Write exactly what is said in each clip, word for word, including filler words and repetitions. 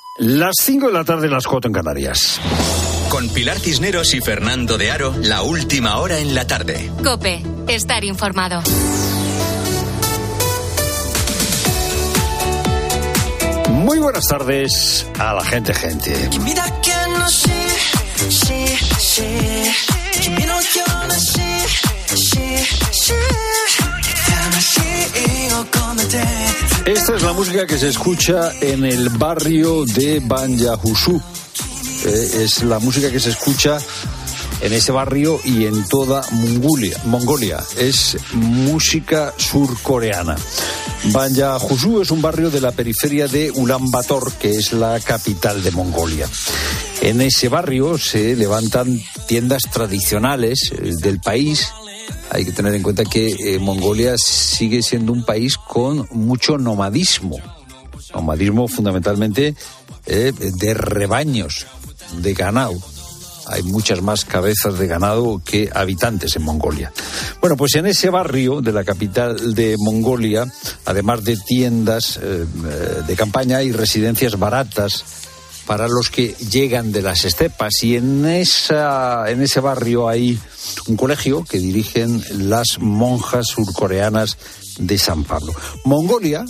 Las cinco de la tarde, las cuatro en Canarias. Con Pilar Cisneros y Fernando de Aro, la última hora en la tarde. COPE, estar informado. Muy buenas tardes a la gente, gente. Esta es la música que se escucha en el barrio de Banja Hussu. Eh, es la música que se escucha en ese barrio y en toda Mongolia. Mongolia. Es música surcoreana. Banja Hussu es un barrio de la periferia de Ulan Bator, que es la capital de Mongolia. En ese barrio se levantan tiendas tradicionales del país. Hay que tener en cuenta que eh, Mongolia sigue siendo un país con mucho nomadismo. Nomadismo fundamentalmente eh, de rebaños, de ganado. Hay muchas más cabezas de ganado que habitantes en Mongolia. Bueno, pues en ese barrio de la capital de Mongolia, además de tiendas eh, de campaña, hay residencias baratas para los que llegan de las estepas. Y en, esa, en ese barrio hay un colegio que dirigen las monjas surcoreanas de San Pablo. Mongolia,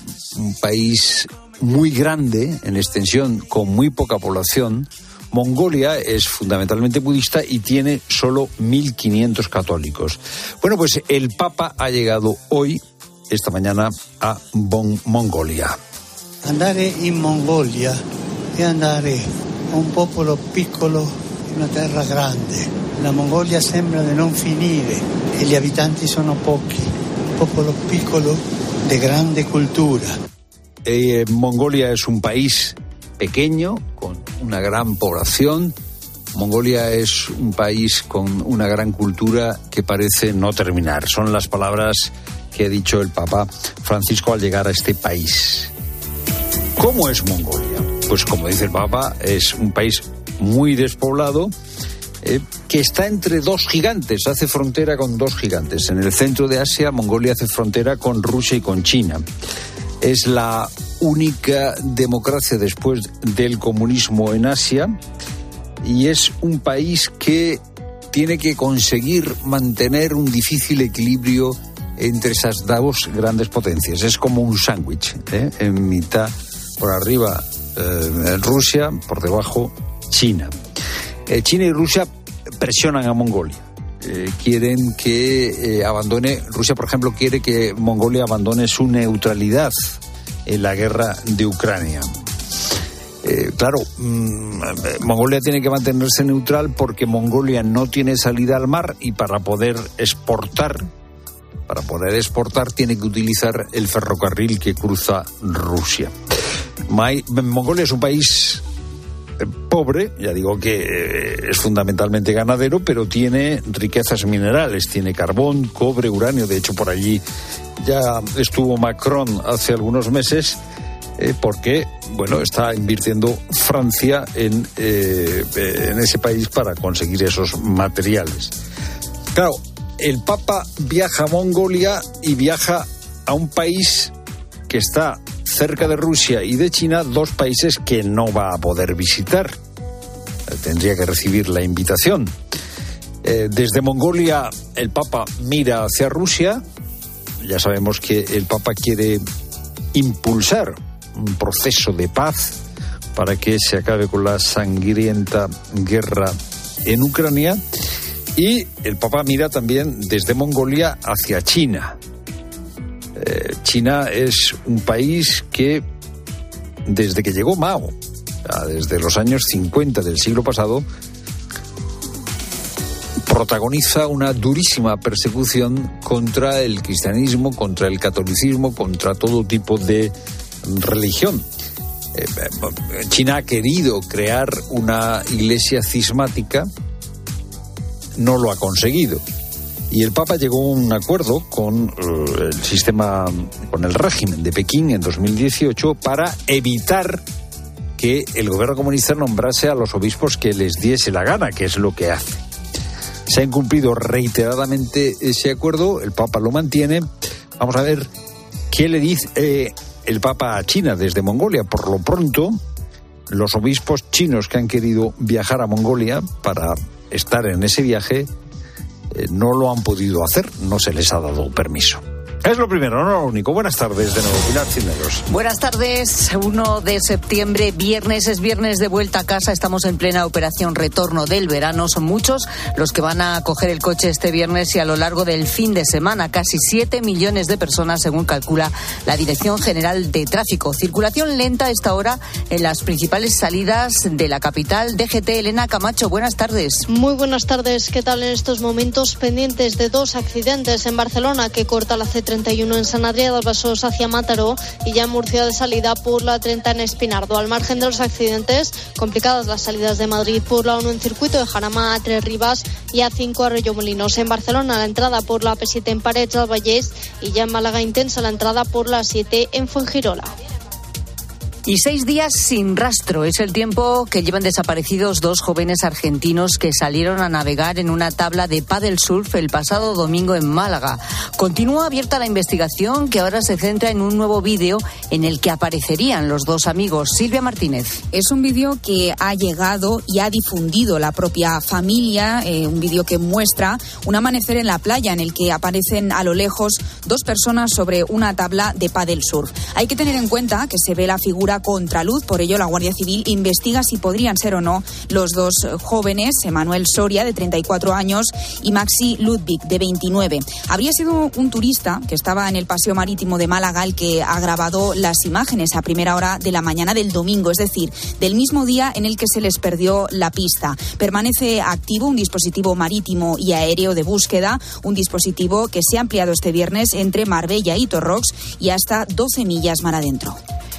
un país muy grande en extensión, con muy poca población. Mongolia es fundamentalmente budista y tiene solo mil quinientos católicos. Bueno, pues el Papa ha llegado hoy, esta mañana, a bon- Mongolia. Andare in Mongolia e andare a un popolo piccolo in una terra grande. La Mongolia sembra di non finire e gli abitanti sono pochi. Un popolo piccolo de grande cultura. Eh, Mongolia es un país pequeño, con una gran población. Mongolia es un país con una gran cultura que parece no terminar. Son las palabras que ha dicho el Papa Francisco al llegar a este país. ¿Cómo es Mongolia? Pues como dice el Papa, es un país muy despoblado, eh, que está entre dos gigantes, hace frontera con dos gigantes. En el centro de Asia, Mongolia hace frontera con Rusia y con China. Es la única democracia después del comunismo en Asia y es un país que tiene que conseguir mantener un difícil equilibrio entre esas dos grandes potencias. Es como un sándwich, ¿eh? En mitad, por arriba eh, Rusia, por debajo China. Eh, China y Rusia presionan a Mongolia. Eh, quieren que eh, abandone, Rusia por ejemplo quiere que Mongolia abandone su neutralidad en la guerra de Ucrania. Eh, claro, mmm, Mongolia tiene que mantenerse neutral porque Mongolia no tiene salida al mar y para poder exportar, para poder exportar tiene que utilizar el ferrocarril que cruza Rusia. Mongolia es un país pobre, ya digo que eh, es fundamentalmente ganadero, pero tiene riquezas minerales, tiene carbón, cobre, uranio. De hecho, por allí ya estuvo Macron hace algunos meses, eh, porque, bueno, está invirtiendo Francia en, eh, en ese país para conseguir esos materiales. Claro, el Papa viaja a Mongolia y viaja a un país que está cerca de Rusia y de China, dos países que no va a poder visitar. Tendría que recibir la invitación. Eh, desde Mongolia el Papa mira hacia Rusia. Ya sabemos que el Papa quiere impulsar un proceso de paz para que se acabe con la sangrienta guerra en Ucrania. Y el Papa mira también desde Mongolia hacia China. Eh, China es un país que desde que llegó Mao, desde los años cincuenta del siglo pasado, protagoniza una durísima persecución contra el cristianismo, contra el catolicismo, contra todo tipo de religión. Eh, China ha querido crear una iglesia cismática, no lo ha conseguido. Y el Papa llegó a un acuerdo con uh, el sistema, con el régimen de Pekín en dos mil dieciocho para evitar que el gobierno comunista nombrase a los obispos que les diese la gana, que es lo que hace. Se ha incumplido reiteradamente ese acuerdo, el Papa lo mantiene. Vamos a ver qué le dice eh, el Papa a China desde Mongolia. Por lo pronto, los obispos chinos que han querido viajar a Mongolia para estar en ese viaje eh, no lo han podido hacer, no se les ha dado permiso. Es lo primero, no lo único. Buenas tardes de nuevo, Pilar Cisneros. Buenas tardes, uno de septiembre, viernes, es viernes de vuelta a casa, estamos en plena operación retorno del verano, son muchos los que van a coger el coche este viernes y a lo largo del fin de semana, casi siete millones de personas según calcula la Dirección General de Tráfico. Circulación lenta a esta hora en las principales salidas de la capital. D G T, Elena Camacho, buenas tardes. Muy buenas tardes, ¿qué tal en estos momentos? Pendientes de dos accidentes en Barcelona que corta la C treinta y uno en Sant Adrià del Besòs hacia Mataró y ya en Murcia de salida por la treinta en Espinardo. Al margen de los accidentes, complicadas las salidas de Madrid por la uno en circuito de Jarama a Tres Ribas y a cinco a Arroyo-Molinos. En Barcelona la entrada por la P siete en Parets del Vallès y ya en Málaga intensa la entrada por la siete en Fuengirola. Y seis días sin rastro es el tiempo que llevan desaparecidos dos jóvenes argentinos que salieron a navegar en una tabla de paddle surf el pasado domingo en Málaga. Continúa abierta la investigación, que ahora se centra en un nuevo vídeo en el que aparecerían los dos amigos. Silvia Martínez. Es un vídeo que ha llegado y ha difundido la propia familia, eh, un vídeo que muestra un amanecer en la playa en el que aparecen a lo lejos dos personas sobre una tabla de paddle surf. Hay que tener en cuenta que se ve la figura contraluz, por ello la Guardia Civil investiga si podrían ser o no los dos jóvenes, Emanuel Soria, de treinta y cuatro años, y Maxi Ludwig, de veintinueve. Habría sido un turista que estaba en el paseo marítimo de Málaga el que ha grabado las imágenes a primera hora de la mañana del domingo, es decir, del mismo día en el que se les perdió la pista. Permanece activo un dispositivo marítimo y aéreo de búsqueda, un dispositivo que se ha ampliado este viernes entre Marbella y Torrox y hasta doce millas mar adentro.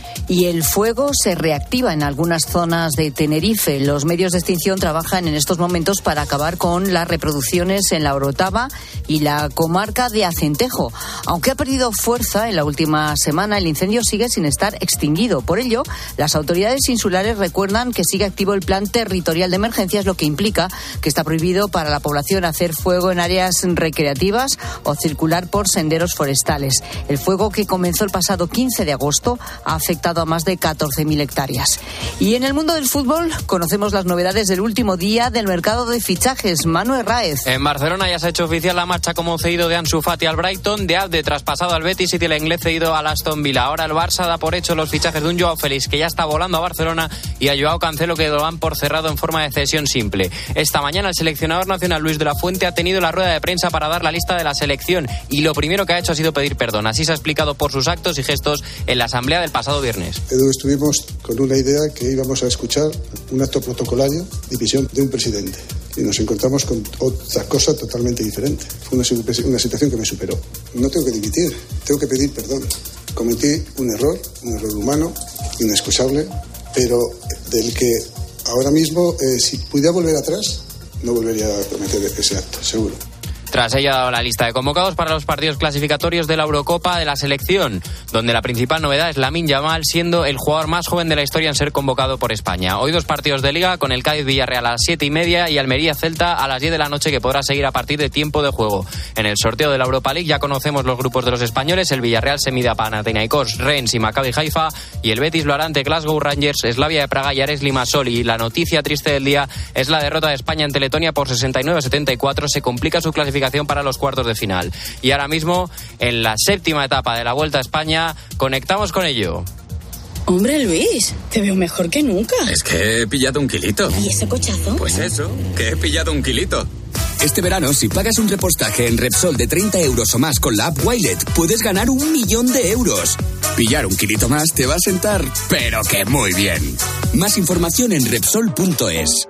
Y el fuego se reactiva en algunas zonas de Tenerife. Los medios de extinción trabajan en estos momentos para acabar con las reproducciones en la Orotava y la comarca de Acentejo. Aunque ha perdido fuerza en la última semana, el incendio sigue sin estar extinguido. Por ello, las autoridades insulares recuerdan que sigue activo el plan territorial de emergencias, lo que implica que está prohibido para la población hacer fuego en áreas recreativas o circular por senderos forestales. El fuego, que comenzó el pasado quince de agosto, ha afectado a más de catorce mil hectáreas. Y en el mundo del fútbol conocemos las novedades del último día del mercado de fichajes. Manu Herráez. En Barcelona ya se ha hecho oficial la marcha como cedido de Ansu Fati al Brighton, de Abde traspasado al Betis y del inglés cedido al Aston Villa. Ahora el Barça da por hecho los fichajes de un Joao Félix que ya está volando a Barcelona y a Joao Cancelo, que lo dan por cerrado en forma de cesión simple. Esta mañana el seleccionador nacional Luis de la Fuente ha tenido la rueda de prensa para dar la lista de la selección y lo primero que ha hecho ha sido pedir perdón. Así se ha explicado por sus actos y gestos en la asamblea del pasado viernes. Edu, estuvimos con una idea que íbamos a escuchar un acto protocolario y visión de un presidente. Y nos encontramos con otra cosa totalmente diferente. Fue una, una situación que me superó. No tengo que dimitir, tengo que pedir perdón. Cometí un error, un error humano, inexcusable, pero del que ahora mismo, eh, si pudiera volver atrás, no volvería a cometer ese acto, seguro. Tras ello ha dado la lista de convocados para los partidos clasificatorios de la Eurocopa de la selección, donde la principal novedad es Lamine Yamal, siendo el jugador más joven de la historia en ser convocado por España. Hoy dos partidos de Liga, con el Cádiz-Villarreal a las siete y media y Almería-Celta a las diez de la noche, que podrá seguir a partir de tiempo de juego. En el sorteo de la Europa League ya conocemos los grupos de los españoles. El Villarreal se mide a Panathinaikos, Rennes y Maccabi Haifa, y el Betis lo hará ante Glasgow Rangers, Slavia de Praga y Ares Limassol. Y la noticia triste del día es la derrota de España ante Letonia por sesenta y nueve a setenta y cuatro. Se complica su clasificación para los cuartos de final. Y ahora mismo, en la séptima etapa de la Vuelta a España, conectamos con ello. Hombre, Luis, te veo mejor que nunca. Es que he pillado un kilito. ¿Y ese cochazo? Pues eso, que he pillado un kilito. Este verano, si pagas un repostaje en Repsol de treinta euros o más con la app Wilet, puedes ganar un millón de euros. Pillar un kilito más te va a sentar, pero que muy bien. Más información en Repsol punto es.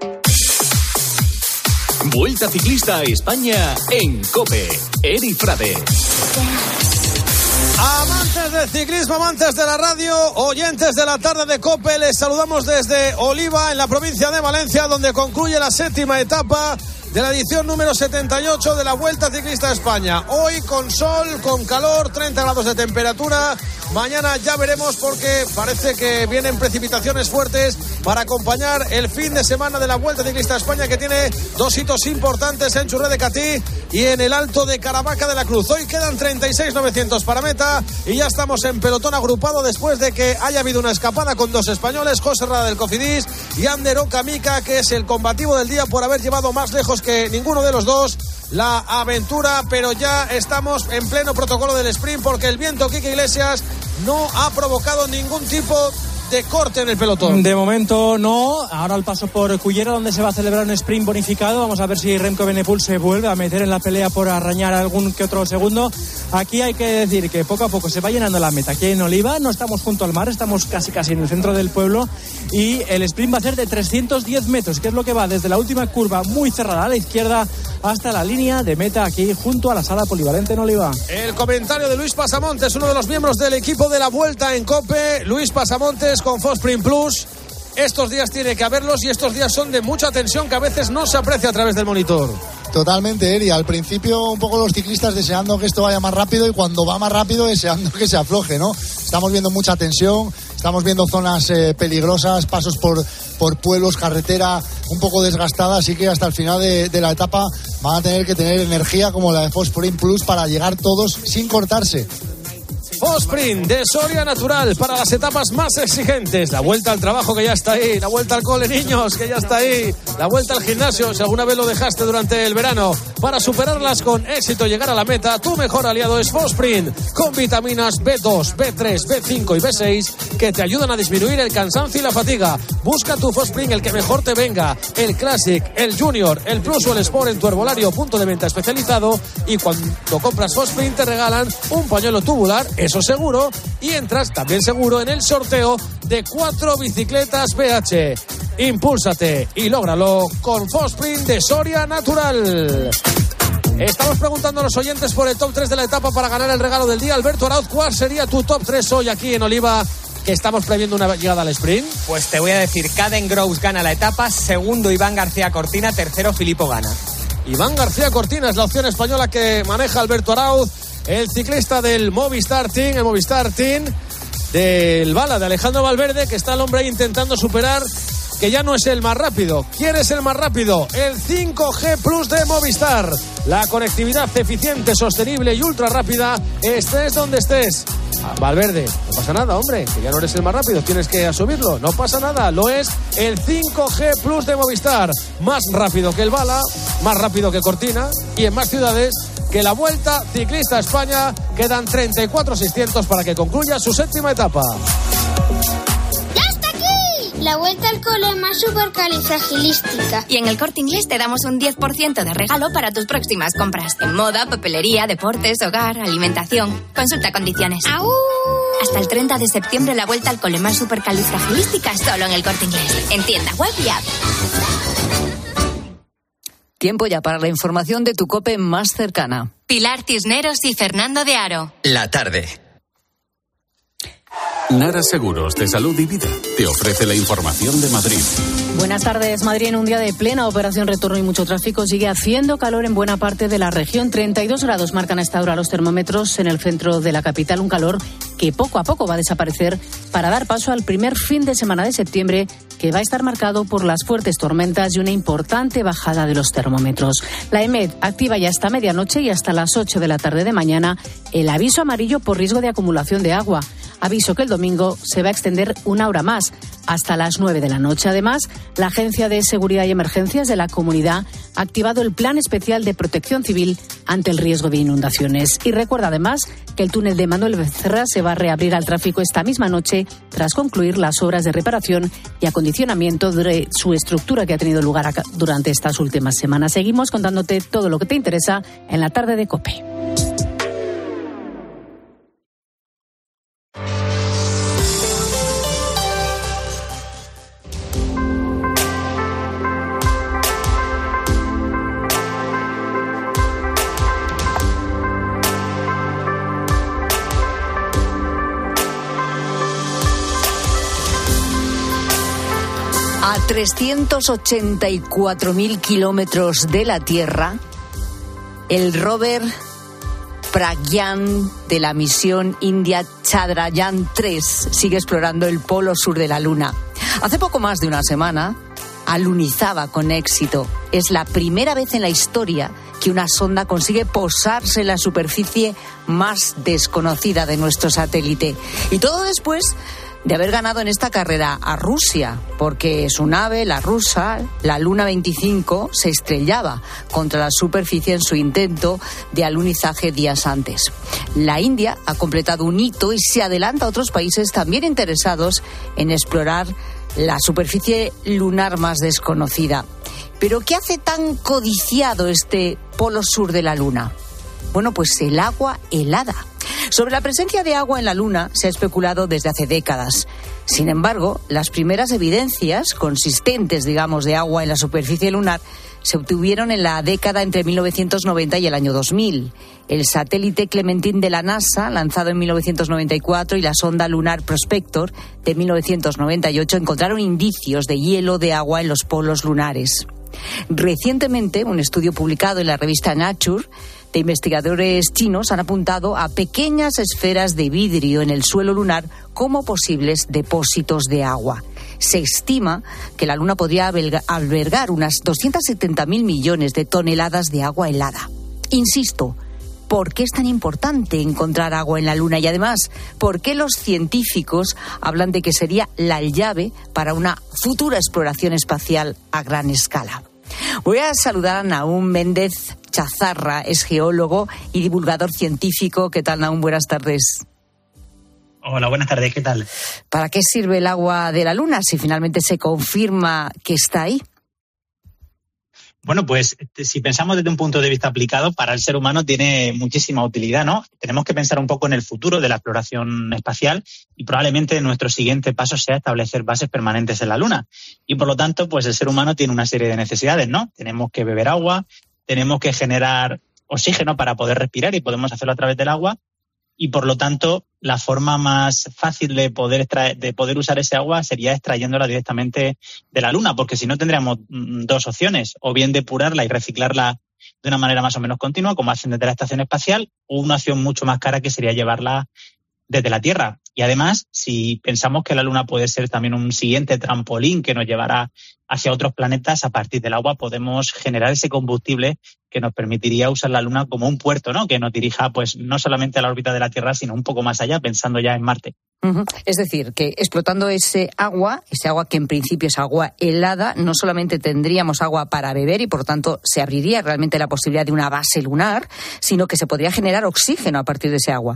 Vuelta ciclista a España en COPE. Eri Frade. Amantes del ciclismo, amantes de la radio, oyentes de la tarde de COPE, les saludamos desde Oliva, en la provincia de Valencia, donde concluye la séptima etapa de la edición número setenta y ocho de la Vuelta Ciclista a España. Hoy con sol, con calor, treinta grados de temperatura. Mañana ya veremos porque parece que vienen precipitaciones fuertes para acompañar el fin de semana de la Vuelta Ciclista a España, que tiene dos hitos importantes en Churré de Catí y en el Alto de Caravaca de la Cruz. Hoy quedan treinta y seis mil novecientos para meta y ya estamos en pelotón agrupado después de que haya habido una escapada con dos españoles, José Rada del Cofidis y Ander Okamica, que es el combativo del día por haber llevado más lejos que ninguno de los dos la aventura, pero ya estamos en pleno protocolo del sprint porque el viento Quique Iglesias no ha provocado ningún tipo de corte en el pelotón. De momento no. Ahora el paso por Cullera, donde se va a celebrar un sprint bonificado. Vamos a ver si Remco Evenepoel se vuelve a meter en la pelea por arañar algún que otro segundo. Aquí hay que decir que poco a poco se va llenando la meta. Aquí en Oliva no estamos junto al mar, estamos casi casi en el centro del pueblo y el sprint va a ser de trescientos diez metros, que es lo que va desde la última curva muy cerrada a la izquierda hasta la línea de meta aquí junto a la sala polivalente en Oliva. El comentario de Luis Pasamontes, uno de los miembros del equipo de la Vuelta en COPE. Luis Pasamontes con Fosprint Plus. Estos días tiene que haberlos y estos días son de mucha tensión que a veces no se aprecia a través del monitor. Totalmente, Eri. Al principio un poco los ciclistas deseando que esto vaya más rápido y cuando va más rápido deseando que se afloje, ¿no? Estamos viendo mucha tensión, estamos viendo zonas eh, peligrosas, pasos por, por pueblos, carretera un poco desgastada, así que hasta el final de, de la etapa van a tener que tener energía como la de Fosprint Plus para llegar todos sin cortarse. Fosprint de Soria Natural para las etapas más exigentes. La vuelta al trabajo que ya está ahí, la vuelta al cole niños que ya está ahí, la vuelta al gimnasio si alguna vez lo dejaste durante el verano. Para superarlas con éxito y llegar a la meta, tu mejor aliado es Fosprint, con vitaminas B dos, B tres, B cinco y B seis que te ayudan a disminuir el cansancio y la fatiga. Busca tu Fosprint, el que mejor te venga, el Classic, el Junior, el Plus o el Sport en tu herbolario punto de venta especializado, y cuando compras Fosprint te regalan un pañuelo tubular, eso seguro, y entras también seguro en el sorteo de cuatro bicicletas B H. Impúlsate y lógralo con Fosprint de Soria Natural. Estamos preguntando a los oyentes por el top tres de la etapa para ganar el regalo del día. Alberto Arauz, ¿cuál sería tu top tres hoy aquí en Oliva, que estamos previendo una llegada al sprint? Pues te voy a decir, Caden Groves gana la etapa, segundo Iván García Cortina, tercero Filippo Ganna. Iván García Cortina es la opción española que maneja Alberto Arauz, el ciclista del Movistar Team, el Movistar Team del Bala, de Alejandro Valverde, que está el hombre ahí intentando superar, que ya no es el más rápido. ¿Quién es el más rápido? El cinco G Plus de Movistar. La conectividad eficiente, sostenible y ultra rápida, estés donde estés. Valverde, no pasa nada, hombre, que ya no eres el más rápido, tienes que asumirlo, no pasa nada, lo es el cinco G Plus de Movistar, más rápido que el Bala, más rápido que Cortina y en más ciudades que la Vuelta Ciclista a España. Quedan treinta y cuatro mil seiscientos para que concluya su séptima etapa. La Vuelta al Cole más supercalifragilística. Y en el Corte Inglés te damos un diez por ciento de regalo para tus próximas compras. En moda, papelería, deportes, hogar, alimentación. Consulta condiciones. ¡Au! Hasta el treinta de septiembre la Vuelta al Cole más supercalifragilística solo en el Corte Inglés. En tienda web y app. Tiempo ya para la información de tu COPE más cercana. Pilar Cisneros y Fernando de Aro. La tarde. Nara Seguros de Salud y Vida te ofrece la información de Madrid. Buenas tardes. Madrid, en un día de plena operación retorno y mucho tráfico, sigue haciendo calor en buena parte de la región. treinta y dos grados marcan a esta hora los termómetros en el centro de la capital. Un calor que poco a poco va a desaparecer para dar paso al primer fin de semana de septiembre, que va a estar marcado por las fuertes tormentas y una importante bajada de los termómetros. La EMED activa ya hasta medianoche y hasta las ocho de la tarde de mañana el aviso amarillo por riesgo de acumulación de agua. Aviso que el domingo se va a extender una hora más, hasta las nueve de la noche. Además, la Agencia de Seguridad y Emergencias de la Comunidad ha activado el Plan Especial de Protección Civil ante el riesgo de inundaciones. Y recuerda además que el túnel de Manuel Becerra se va a reabrir al tráfico esta misma noche tras concluir las obras de reparación y acondicionamiento de su estructura que ha tenido lugar acá durante estas últimas semanas. Seguimos contándote todo lo que te interesa en la tarde de COPE. A trescientos ochenta y cuatro mil kilómetros de la Tierra, el rover Pragyan de la misión india Chandrayaan tres sigue explorando el polo sur de la Luna. Hace poco más de una semana alunizaba con éxito. Es la primera vez en la historia que una sonda consigue posarse en la superficie más desconocida de nuestro satélite. Y todo después de haber ganado en esta carrera a Rusia, porque su nave, la rusa, la Luna veinticinco, se estrellaba contra la superficie en su intento de alunizaje días antes. La India ha completado un hito y se adelanta a otros países también interesados en explorar la superficie lunar más desconocida. ¿Pero qué hace tan codiciado este polo sur de la Luna? Bueno, pues el agua helada. Sobre la presencia de agua en la Luna se ha especulado desde hace décadas. Sin embargo, las primeras evidencias consistentes, digamos, de agua en la superficie lunar se obtuvieron en la década entre mil novecientos noventa y el año dos mil. El satélite Clementine de la NASA, lanzado en mil novecientos noventa y cuatro, y la sonda lunar Prospector de mil novecientos noventa y ocho encontraron indicios de hielo de agua en los polos lunares. Recientemente, un estudio publicado en la revista Nature de investigadores chinos han apuntado a pequeñas esferas de vidrio en el suelo lunar como posibles depósitos de agua. Se estima que la Luna podría albergar unas doscientos setenta mil millones de toneladas de agua helada. Insisto, ¿por qué es tan importante encontrar agua en la Luna? Y además, ¿por qué los científicos hablan de que sería la llave para una futura exploración espacial a gran escala? Voy a saludar a Nahum Méndez Chazarra, es geólogo y divulgador científico. ¿Qué tal, Nahum? Buenas tardes. Hola, buenas tardes. ¿Qué tal? ¿Para qué sirve el agua de la Luna si finalmente se confirma que está ahí? Bueno, pues si pensamos desde un punto de vista aplicado, para el ser humano tiene muchísima utilidad, ¿no? Tenemos que pensar un poco en el futuro de la exploración espacial y probablemente nuestro siguiente paso sea establecer bases permanentes en la Luna. Y por lo tanto, pues el ser humano tiene una serie de necesidades, ¿no? Tenemos que beber agua, tenemos que generar oxígeno para poder respirar y podemos hacerlo a través del agua. Y por lo tanto, la forma más fácil de poder extraer, de poder usar ese agua sería extrayéndola directamente de la Luna, porque si no tendríamos dos opciones, o bien depurarla y reciclarla de una manera más o menos continua, como hacen desde la Estación Espacial, o una opción mucho más cara que sería llevarla desde la Tierra. Y además, si pensamos que la Luna puede ser también un siguiente trampolín que nos llevará hacia otros planetas, a partir del agua podemos generar ese combustible que nos permitiría usar la Luna como un puerto, ¿no? Que nos dirija pues no solamente a la órbita de la Tierra, sino un poco más allá, pensando ya en Marte. Uh-huh. Es decir, que explotando ese agua, ese agua que en principio es agua helada, no solamente tendríamos agua para beber y por tanto se abriría realmente la posibilidad de una base lunar, sino que se podría generar oxígeno a partir de ese agua.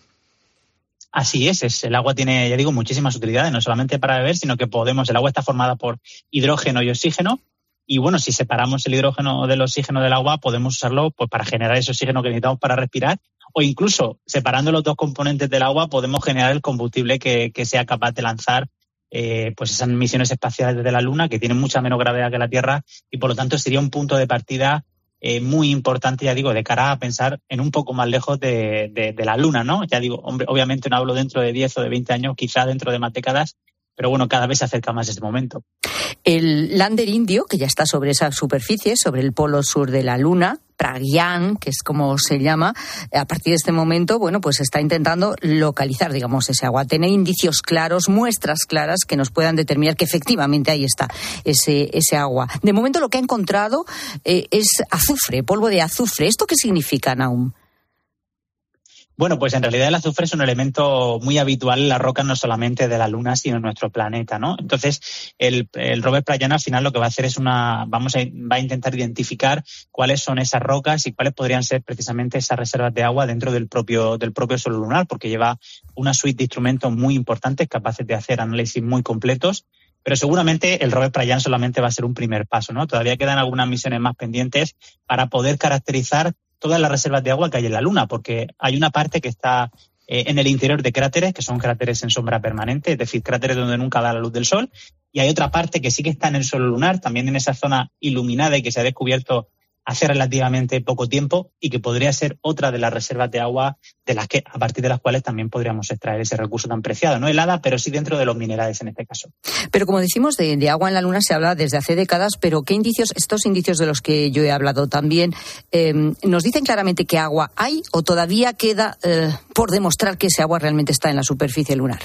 Así es, es, el agua tiene, ya digo, muchísimas utilidades, no solamente para beber, sino que podemos, el agua está formada por hidrógeno y oxígeno, y bueno, si separamos el hidrógeno del oxígeno del agua, podemos usarlo pues para generar ese oxígeno que necesitamos para respirar, o incluso separando los dos componentes del agua, podemos generar el combustible que, que sea capaz de lanzar eh, pues esas misiones espaciales desde la Luna, que tienen mucha menos gravedad que la Tierra, y por lo tanto sería un punto de partida Eh, muy importante, ya digo, de cara a pensar en un poco más lejos de, de, de la Luna, ¿no? Ya digo, hombre, obviamente no hablo dentro de diez o de veinte años, quizá dentro de más décadas, pero bueno, cada vez se acerca más ese momento. El lander indio, que ya está sobre esa superficie, sobre el polo sur de la Luna, Pragyan, que es como se llama, a partir de este momento, bueno, pues está intentando localizar, digamos, ese agua, tener indicios claros, muestras claras que nos puedan determinar que efectivamente ahí está ese, ese agua. De momento lo que ha encontrado eh, es azufre, polvo de azufre. ¿Esto qué significa, Nahum? Bueno, pues en realidad el azufre es un elemento muy habitual en las rocas, no solamente de la Luna, sino en nuestro planeta, ¿no? Entonces, el, el rover Pragyan al final lo que va a hacer es una, vamos a, va a intentar identificar cuáles son esas rocas y cuáles podrían ser precisamente esas reservas de agua dentro del propio, del propio suelo lunar, porque lleva una suite de instrumentos muy importantes capaces de hacer análisis muy completos. Pero seguramente el rover Pragyan solamente va a ser un primer paso, ¿no? Todavía quedan algunas misiones más pendientes para poder caracterizar todas las reservas de agua que hay en la Luna, porque hay una parte que está eh, en el interior de cráteres, que son cráteres en sombra permanente, es decir, cráteres donde nunca da la luz del Sol, y hay otra parte que sí que está en el suelo lunar, también en esa zona iluminada y que se ha descubierto hace relativamente poco tiempo y que podría ser otra de las reservas de agua de las que, a partir de las cuales también podríamos extraer ese recurso tan preciado, no helada, pero sí dentro de los minerales en este caso. Pero como decimos, de, de agua en la Luna se habla desde hace décadas, pero ¿qué indicios, estos indicios de los que yo he hablado también, eh, nos dicen claramente qué agua hay o todavía queda eh, por demostrar que ese agua realmente está en la superficie lunar?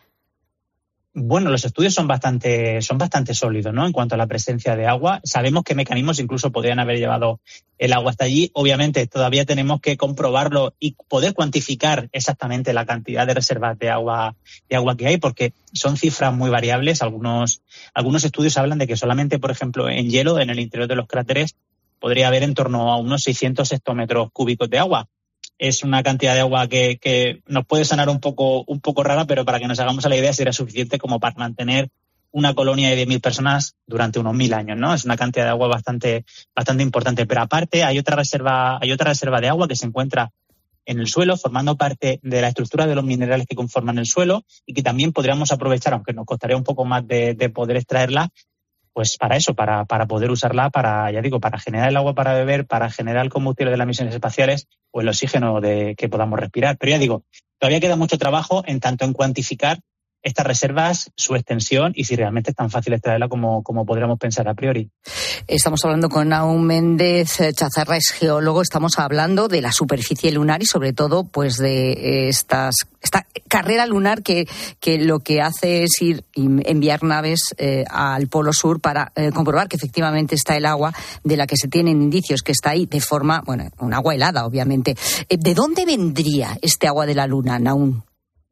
Bueno, los estudios son bastante, son bastante sólidos, ¿no? En cuanto a la presencia de agua. Sabemos qué mecanismos incluso podrían haber llevado el agua hasta allí. Obviamente, todavía tenemos que comprobarlo y poder cuantificar exactamente la cantidad de reservas de agua, de agua que hay, porque son cifras muy variables. Algunos, algunos estudios hablan de que solamente, por ejemplo, en hielo, en el interior de los cráteres, podría haber en torno a unos seiscientos hectómetros cúbicos de agua. Es una cantidad de agua que, que nos puede sonar un poco, un poco rara, pero para que nos hagamos a la idea sería suficiente como para mantener una colonia de diez mil personas durante unos mil años, ¿no? Es una cantidad de agua bastante, bastante importante. Pero aparte hay otra reserva, hay otra reserva de agua que se encuentra en el suelo, formando parte de la estructura de los minerales que conforman el suelo y que también podríamos aprovechar, aunque nos costaría un poco más de, de poder extraerla, pues para eso, para, para poder usarla para, ya digo, para generar el agua para beber, para generar el combustible de las misiones espaciales o el oxígeno de que podamos respirar. Pero ya digo, todavía queda mucho trabajo en tanto en cuantificar estas reservas, su extensión y si realmente es tan fácil extraerla como, como podríamos pensar a priori. Estamos hablando con Nahum Méndez Chazarra, es geólogo. Estamos hablando de la superficie lunar y sobre todo pues de estas esta carrera lunar que, que lo que hace es ir enviar naves eh, al Polo Sur para eh, comprobar que efectivamente está el agua de la que se tienen indicios que está ahí de forma, bueno, un agua helada obviamente. Eh, ¿De dónde vendría este agua de la Luna, Nahum?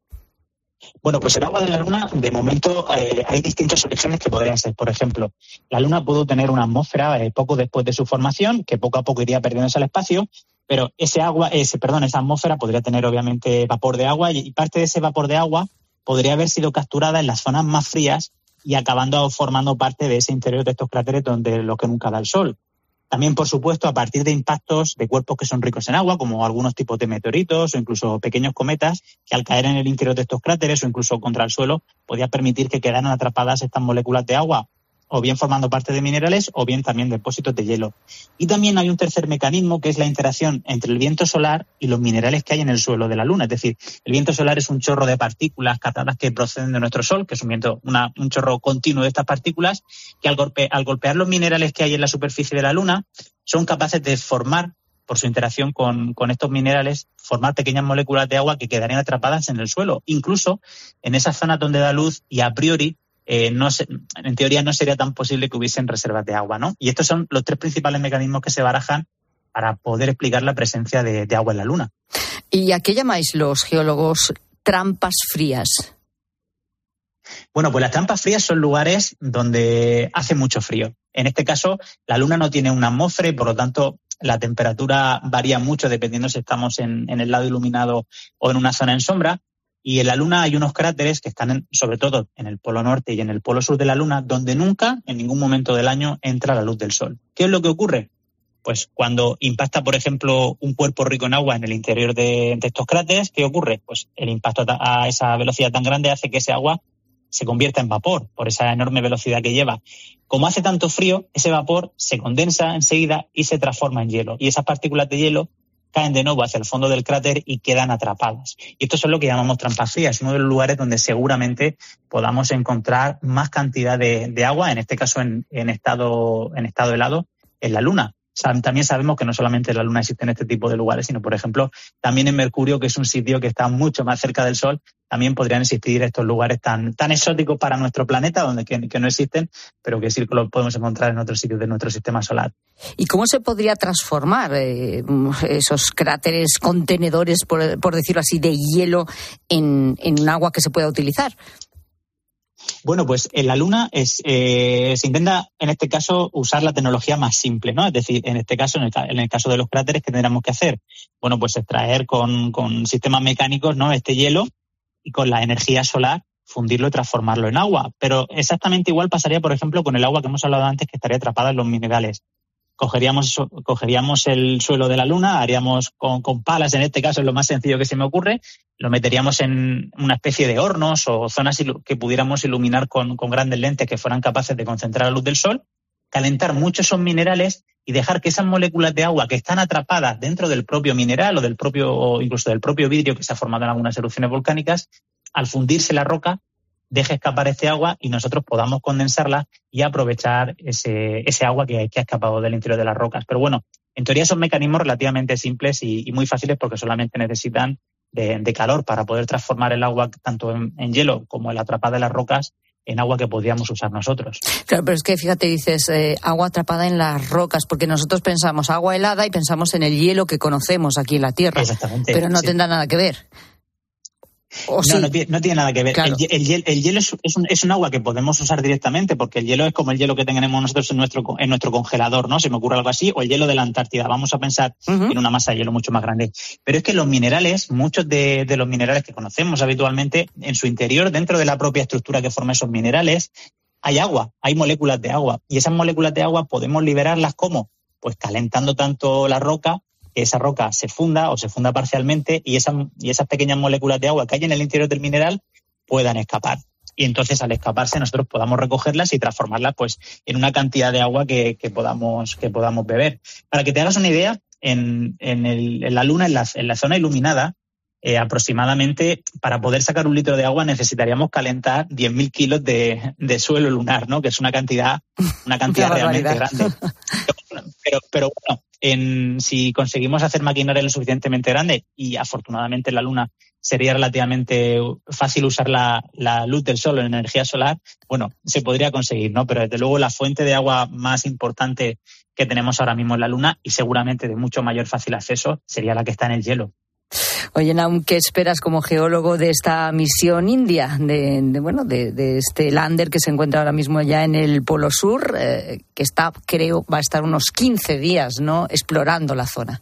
Bueno, pues el agua de la Luna, de momento, eh, hay distintas soluciones que podrían ser. Por ejemplo, la Luna pudo tener una atmósfera eh, poco después de su formación, que poco a poco iría perdiéndose al espacio, pero ese agua, ese, perdón, esa atmósfera podría tener obviamente vapor de agua y parte de ese vapor de agua podría haber sido capturada en las zonas más frías y acabando formando parte de ese interior de estos cráteres donde lo que nunca da el sol. También, por supuesto, a partir de impactos de cuerpos que son ricos en agua, como algunos tipos de meteoritos o incluso pequeños cometas, que al caer en el interior de estos cráteres o incluso contra el suelo, podía permitir que quedaran atrapadas estas moléculas de agua, o bien formando parte de minerales o bien también depósitos de hielo. Y también hay un tercer mecanismo que es la interacción entre el viento solar y los minerales que hay en el suelo de la Luna. Es decir, el viento solar es un chorro de partículas captadas que proceden de nuestro Sol, que es un viento, una, un chorro continuo de estas partículas, que al, golpe, al golpear los minerales que hay en la superficie de la Luna son capaces de formar, por su interacción con, con estos minerales, formar pequeñas moléculas de agua que quedarían atrapadas en el suelo, incluso en esas zonas donde da luz y a priori Eh, no se, en teoría no sería tan posible que hubiesen reservas de agua, ¿no? Y estos son los tres principales mecanismos que se barajan para poder explicar la presencia de, de agua en la Luna. ¿Y a qué llamáis los geólogos trampas frías? Bueno, pues las trampas frías son lugares donde hace mucho frío. En este caso, la Luna no tiene una atmósfera y, por lo tanto, la temperatura varía mucho dependiendo si estamos en, en el lado iluminado o en una zona en sombra. Y en la Luna hay unos cráteres que están, en, sobre todo, en el polo norte y en el polo sur de la Luna, donde nunca, en ningún momento del año, entra la luz del Sol. ¿Qué es lo que ocurre? Pues cuando impacta, por ejemplo, un cuerpo rico en agua en el interior de, de estos cráteres, ¿qué ocurre? Pues el impacto a esa velocidad tan grande hace que ese agua se convierta en vapor por esa enorme velocidad que lleva. Como hace tanto frío, ese vapor se condensa enseguida y se transforma en hielo. Y esas partículas de hielo caen de nuevo hacia el fondo del cráter y quedan atrapadas. Y esto es lo que llamamos trampas frías, uno de los lugares donde seguramente podamos encontrar más cantidad de, de agua, en este caso en, en, estado, en estado helado, en la Luna. También sabemos que no solamente en la Luna existen este tipo de lugares, sino, por ejemplo, también en Mercurio, que es un sitio que está mucho más cerca del Sol, también podrían existir estos lugares tan, tan exóticos para nuestro planeta, donde que, que no existen, pero que sí los podemos encontrar en otros sitios de nuestro sistema solar. ¿Y cómo se podría transformar eh, esos cráteres contenedores, por, por decirlo así, de hielo en, en un agua que se pueda utilizar? Bueno, pues en la Luna es, eh, se intenta, en este caso, usar la tecnología más simple, ¿no? Es decir, en este caso, en el, en el caso de los cráteres, ¿qué tendríamos que hacer? Bueno, pues extraer con, con sistemas mecánicos, ¿no?, este hielo y con la energía solar fundirlo y transformarlo en agua. Pero exactamente igual pasaría, por ejemplo, con el agua que hemos hablado antes, que estaría atrapada en los minerales. Cogeríamos, cogeríamos el suelo de la Luna, haríamos con, con palas, en este caso es lo más sencillo que se me ocurre, lo meteríamos en una especie de hornos o zonas que pudiéramos iluminar con, con grandes lentes que fueran capaces de concentrar la luz del sol, calentar mucho esos minerales y dejar que esas moléculas de agua que están atrapadas dentro del propio mineral o del propio, o incluso del propio vidrio que se ha formado en algunas erupciones volcánicas, al fundirse la roca, deje escapar este agua y nosotros podamos condensarla y aprovechar ese, ese agua que, que ha escapado del interior de las rocas. Pero bueno, en teoría son mecanismos relativamente simples y, y muy fáciles porque solamente necesitan de, de calor para poder transformar el agua tanto en, en hielo como en la atrapada de las rocas en agua que podríamos usar nosotros. Claro, pero es que fíjate, dices eh, agua atrapada en las rocas, porque nosotros pensamos agua helada y pensamos en el hielo que conocemos aquí en la Tierra. Exactamente. Pero no sí. tendrá nada que ver. No, sí. no, tiene, no tiene nada que ver. Claro. El, el, el hielo es, es, un, es un agua que podemos usar directamente, porque el hielo es como el hielo que tenemos nosotros en nuestro, en nuestro congelador, ¿no? Se me ocurre algo así, o el hielo de la Antártida. Vamos a pensar uh-huh. en una masa de hielo mucho más grande. Pero es que los minerales, muchos de, de los minerales que conocemos habitualmente, en su interior, dentro de la propia estructura que forma esos minerales, hay agua, hay moléculas de agua. Y esas moléculas de agua podemos liberarlas ¿cómo? Pues calentando tanto la roca, que esa roca se funda o se funda parcialmente y, esa, y esas pequeñas moléculas de agua que hay en el interior del mineral puedan escapar. Y entonces al escaparse nosotros podamos recogerlas y transformarlas pues en una cantidad de agua que, que, podamos, que podamos beber. Para que te hagas una idea, en, en, el, en la Luna, en la, en la zona iluminada, eh, aproximadamente para poder sacar un litro de agua necesitaríamos calentar diez mil kilos de, de suelo lunar, ¿no? Que es una cantidad, una cantidad realmente grande. Pero, pero, pero bueno, En, si conseguimos hacer maquinaria lo suficientemente grande, y afortunadamente en la Luna sería relativamente fácil usar la, la luz del sol o la energía solar, bueno, se podría conseguir, ¿no? Pero desde luego la fuente de agua más importante que tenemos ahora mismo en la Luna, y seguramente de mucho mayor fácil acceso, sería la que está en el hielo. Oye, Naum, ¿qué esperas como geólogo de esta misión india, de, de bueno, de, de este lander que se encuentra ahora mismo ya en el Polo Sur, eh, que está, creo, va a estar unos quince días, ¿no?, explorando la zona?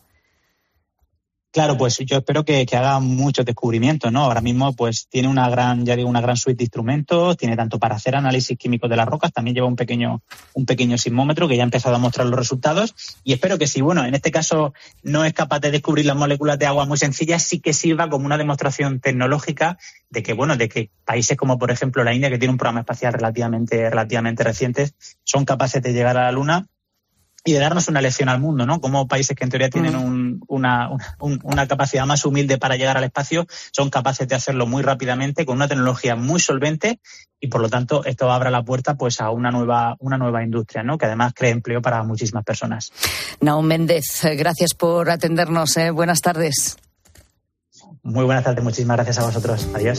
Claro, pues yo espero que, que haga muchos descubrimientos, ¿no? Ahora mismo, pues tiene una gran, ya digo, una gran suite de instrumentos, tiene tanto para hacer análisis químicos de las rocas, también lleva un pequeño, un pequeño sismómetro que ya ha empezado a mostrar los resultados, y espero que si, bueno, en este caso no es capaz de descubrir las moléculas de agua muy sencillas, sí que sirva como una demostración tecnológica de que, bueno, de que países como, por ejemplo, la India, que tiene un programa espacial relativamente, relativamente reciente, son capaces de llegar a la Luna y de darnos una lección al mundo, ¿no? Como países que en teoría tienen un, una, un, una capacidad más humilde para llegar al espacio son capaces de hacerlo muy rápidamente, con una tecnología muy solvente, y por lo tanto esto abre la puerta pues a una nueva, una nueva industria, ¿no? Que además crea empleo para muchísimas personas. Naum Méndez, gracias por atendernos, ¿eh? Buenas tardes. Muy buenas tardes, muchísimas gracias a vosotros. Adiós.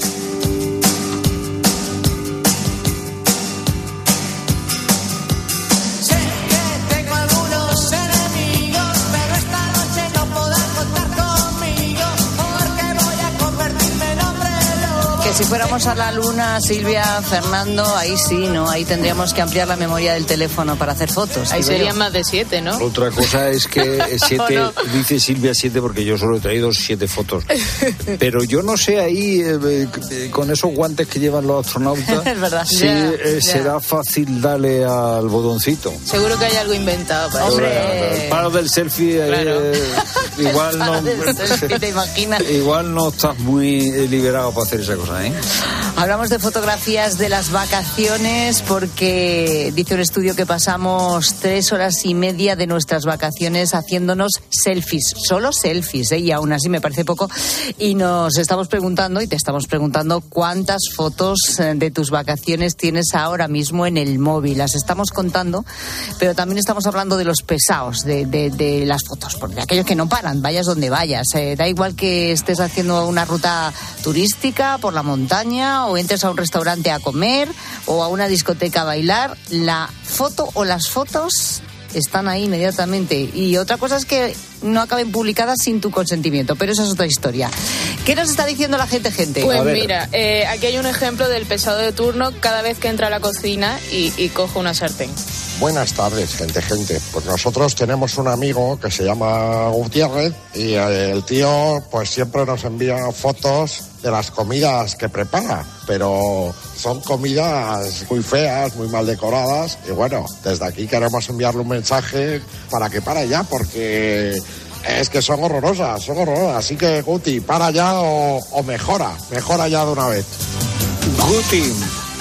Si fuéramos a la Luna, Silvia, Fernando, ahí sí, ¿no? Ahí tendríamos que ampliar la memoria del teléfono para hacer fotos. Ahí serían más de siete, ¿no? Otra cosa es que siete, no. Dice Silvia siete porque yo solo he traído siete fotos. Pero yo no sé ahí, eh, eh, con esos guantes que llevan los astronautas, es verdad, si ya, eh, ya. será fácil darle al botoncito. Seguro que hay algo inventado para Hombre. El paro del selfie, claro. eh, igual no. Selfie, ¿te imaginas? Igual no estás muy liberado para hacer esa cosa, ¿eh? Hablamos de fotografías de las vacaciones porque dice un estudio que pasamos tres horas y media de nuestras vacaciones haciéndonos selfies, solo selfies, ¿eh? Y aún así me parece poco. Y nos estamos preguntando, y te estamos preguntando, cuántas fotos de tus vacaciones tienes ahora mismo en el móvil. Las estamos contando, pero también estamos hablando de los pesados, de, de, de las fotos, de aquellos que no paran, vayas donde vayas. Eh, da igual que estés haciendo una ruta turística por la montaña, o entres a un restaurante a comer, o a una discoteca a bailar, la foto o las fotos están ahí inmediatamente. Y otra cosa es que no acaben publicadas sin tu consentimiento, pero esa es otra historia. ¿Qué nos está diciendo la gente, gente? Pues mira, eh, aquí hay un ejemplo del pesado de turno cada vez que entra a la cocina y, y coge una sartén. Buenas tardes, gente, gente. Pues nosotros tenemos un amigo que se llama Gutiérrez y el tío pues siempre nos envía fotos de las comidas que prepara, pero son comidas muy feas, muy mal decoradas, y bueno, desde aquí queremos enviarle un mensaje para que para ya, porque es que son horrorosas, son horrorosas. Así que, Guti, para ya o, o mejora, mejora ya de una vez. Guti,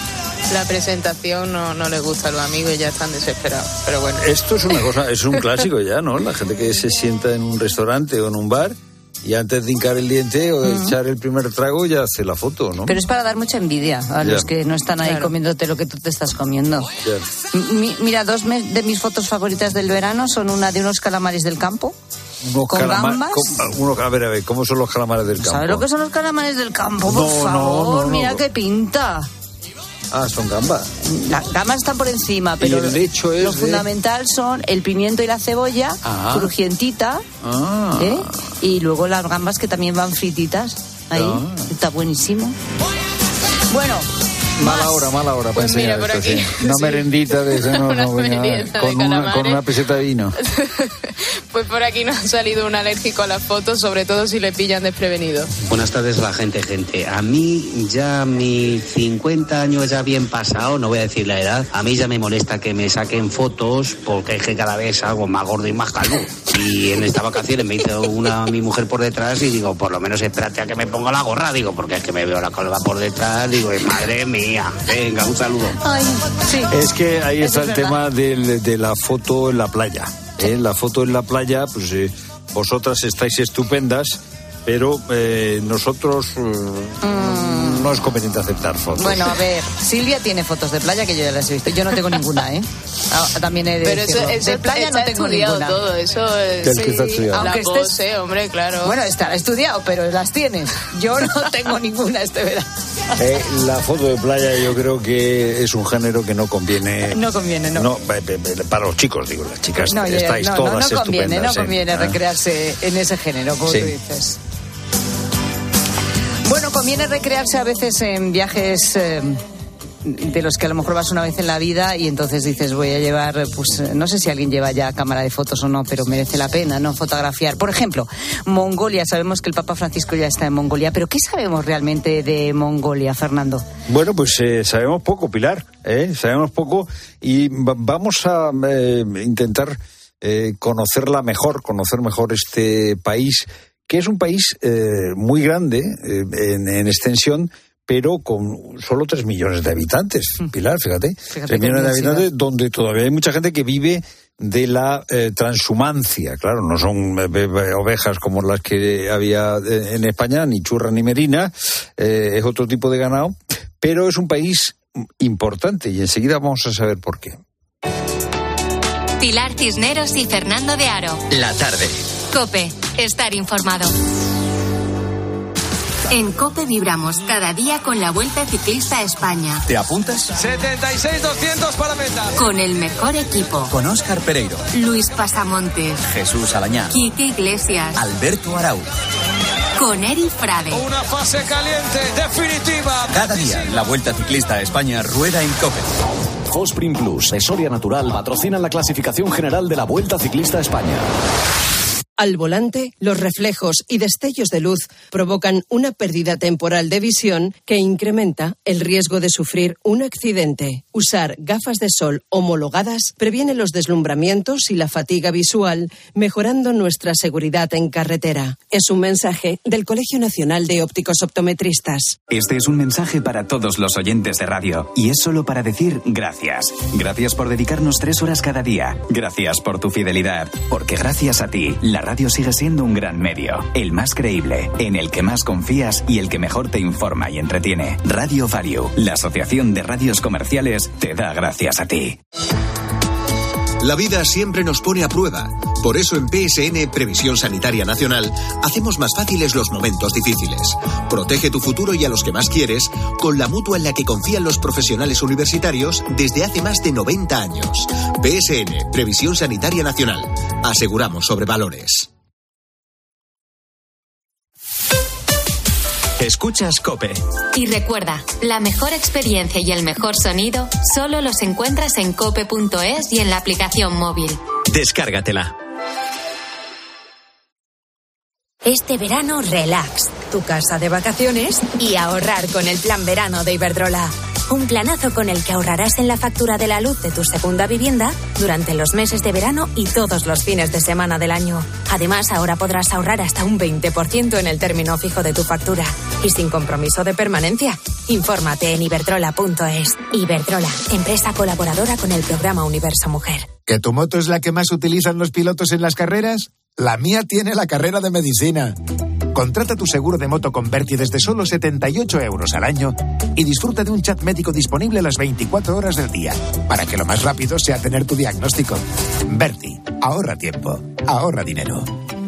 la presentación no, no les gusta a los amigos y ya están desesperados. Pero bueno. Esto es una cosa, es un clásico ya, ¿no? La gente que se sienta en un restaurante o en un bar y antes de hincar el diente o de uh-huh. echar el primer trago ya hace la foto, ¿no? Pero es para dar mucha envidia a ya. los que no están ahí claro. comiéndote lo que tú te estás comiendo. Mi, mira, dos de mis fotos favoritas del verano son una de unos calamares del campo. Unos con calama- gambas. Con, uno, a ver, a ver, ¿cómo son los calamares del campo? ¿Sabes lo que son los calamares del campo? Por no, favor, no, no, mira no. qué pinta. Ah, son gambas. Las gambas están por encima, pero el hecho es lo de... fundamental son el pimiento y la cebolla, ah. crujientita, ah. ¿eh? Y luego las gambas que también van frititas. Ahí, ah. está buenísimo. Bueno... Mala hora, mala hora pues para mira, enseñar por esto, aquí, sí. Una sí. merendita de esa, no, una no, venga, con, una, con una peseta de vino. Pues por aquí nos ha salido un alérgico a las fotos, sobre todo si le pillan desprevenido. Buenas tardes, la gente, gente. A mí ya mis cincuenta años ya bien pasado, no voy a decir la edad, a mí ya me molesta que me saquen fotos porque es que cada vez salgo más gordo y más calvo. Y en esta vacaciones me hizo una mi mujer por detrás y digo, por lo menos espérate a que me ponga la gorra, digo, porque es que me veo la calva por detrás, digo, madre mía. Venga, un saludo. Ay, sí. Es que ahí Eso está es el verdad. tema del, de la foto en la playa. ¿eh? La foto en la playa, pues eh, vosotras estáis estupendas, pero eh, nosotros eh, mm. no es conveniente aceptar fotos. Bueno, a ver, Silvia tiene fotos de playa que yo ya las he visto. Yo no tengo ninguna, ¿eh? Ah, también he de Pero eso, eso de playa está no tengo estudiado ninguna. todo, eso es... Sí, que está estudiado. La Aunque pose, estés... hombre, claro. Bueno, estará estudiado, pero las tienes. Yo no tengo ninguna este verano. Eh, la foto de playa yo creo que es un género que no conviene. No conviene, no. no para los chicos, digo, las chicas no, estáis no, todas no, no conviene, estupendas. no conviene ¿eh? recrearse en ese género, como sí. tú dices. Bueno, conviene recrearse a veces en viajes eh, de los que a lo mejor vas una vez en la vida y entonces dices voy a llevar, pues no sé si alguien lleva ya cámara de fotos o no, pero merece la pena, ¿no? Fotografiar. Por ejemplo, Mongolia, sabemos que el Papa Francisco ya está en Mongolia, pero ¿qué sabemos realmente de Mongolia, Fernando? Bueno, pues eh, sabemos poco, Pilar, ¿eh? sabemos poco y va- vamos a eh, intentar eh, conocerla mejor, conocer mejor este país, que es un país eh, muy grande eh, en, en extensión, pero con solo tres millones de habitantes, Pilar, fíjate, fíjate tres millones de habitantes, donde todavía hay mucha gente que vive de la eh, transhumancia. Claro, no son eh, ovejas como las que había eh, en España, ni churra ni merina, eh, es otro tipo de ganado, pero es un país importante y enseguida vamos a saber por qué. Pilar Cisneros y Fernando de Aro. La tarde. COPE, estar informado. En COPE vibramos cada día con la Vuelta Ciclista a España. ¿Te apuntas? setenta y seis doscientos para meta. Con el mejor equipo. Con Óscar Pereiro, Luis Pasamontes, Jesús Alañá, Quique Iglesias, Alberto Arau. con Eri Frade. Una fase caliente, definitiva. Cada día la Vuelta Ciclista a España rueda en COPE. Fosprin Plus y Soria Natural patrocinan la clasificación general de la Vuelta Ciclista a España. Al volante, los reflejos y destellos de luz provocan una pérdida temporal de visión que incrementa el riesgo de sufrir un accidente. Usar gafas de sol homologadas previene los deslumbramientos y la fatiga visual, mejorando nuestra seguridad en carretera. Es un mensaje del Colegio Nacional de Ópticos Optometristas. Este es un mensaje para todos los oyentes de radio y es solo para decir gracias. Gracias por dedicarnos tres horas cada día. Gracias por tu fidelidad. Porque gracias a ti, la radio sigue siendo un gran medio, el más creíble, en el que más confías y el que mejor te informa y entretiene. Radio Value, la Asociación de Radios Comerciales, te da gracias a ti. La vida siempre nos pone a prueba. Por eso en P S N, Previsión Sanitaria Nacional, hacemos más fáciles los momentos difíciles. Protege tu futuro y a los que más quieres con la mutua en la que confían los profesionales universitarios desde hace más de noventa años. P S N, Previsión Sanitaria Nacional. Aseguramos sobre valores. Escuchas COPE. Y recuerda, la mejor experiencia y el mejor sonido solo los encuentras en cope punto es y en la aplicación móvil. Descárgatela. Este verano, relax, tu casa de vacaciones y ahorrar con el plan verano de Iberdrola. Un planazo con el que ahorrarás en la factura de la luz de tu segunda vivienda durante los meses de verano y todos los fines de semana del año. Además, ahora podrás ahorrar hasta un veinte por ciento en el término fijo de tu factura. Y sin compromiso de permanencia. Infórmate en iberdrola punto es. Iberdrola, empresa colaboradora con el programa Universo Mujer. ¿Que tu moto es la que más utilizan los pilotos en las carreras? La mía tiene la carrera de medicina. Contrata tu seguro de moto con Berti desde solo setenta y ocho euros al año y disfruta de un chat médico disponible las veinticuatro horas del día, para que lo más rápido sea tener tu diagnóstico. Berti, ahorra tiempo, ahorra dinero.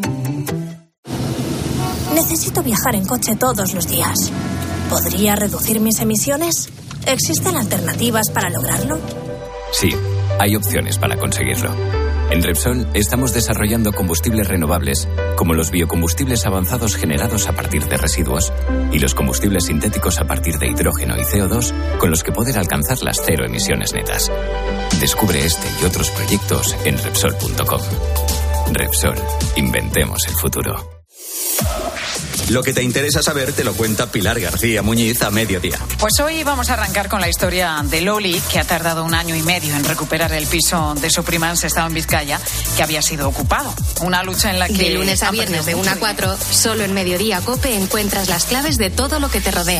Necesito viajar en coche todos los días. ¿Podría reducir mis emisiones? ¿Existen alternativas para lograrlo? Sí, hay opciones para conseguirlo. En Repsol estamos desarrollando combustibles renovables, como los biocombustibles avanzados generados a partir de residuos y los combustibles sintéticos a partir de hidrógeno y C O dos, con los que poder alcanzar las cero emisiones netas. Descubre este y otros proyectos en Repsol punto com. Repsol, inventemos el futuro. Lo que te interesa saber te lo cuenta Pilar García Muñiz a mediodía. Pues hoy vamos a arrancar con la historia de Loli, que ha tardado un año y medio en recuperar el piso de su prima en Sestao, en Vizcaya, que había sido ocupado. Una lucha en la que... De lunes a viernes de una a cuatro, solo en Mediodía COPE encuentras las claves de todo lo que te rodea.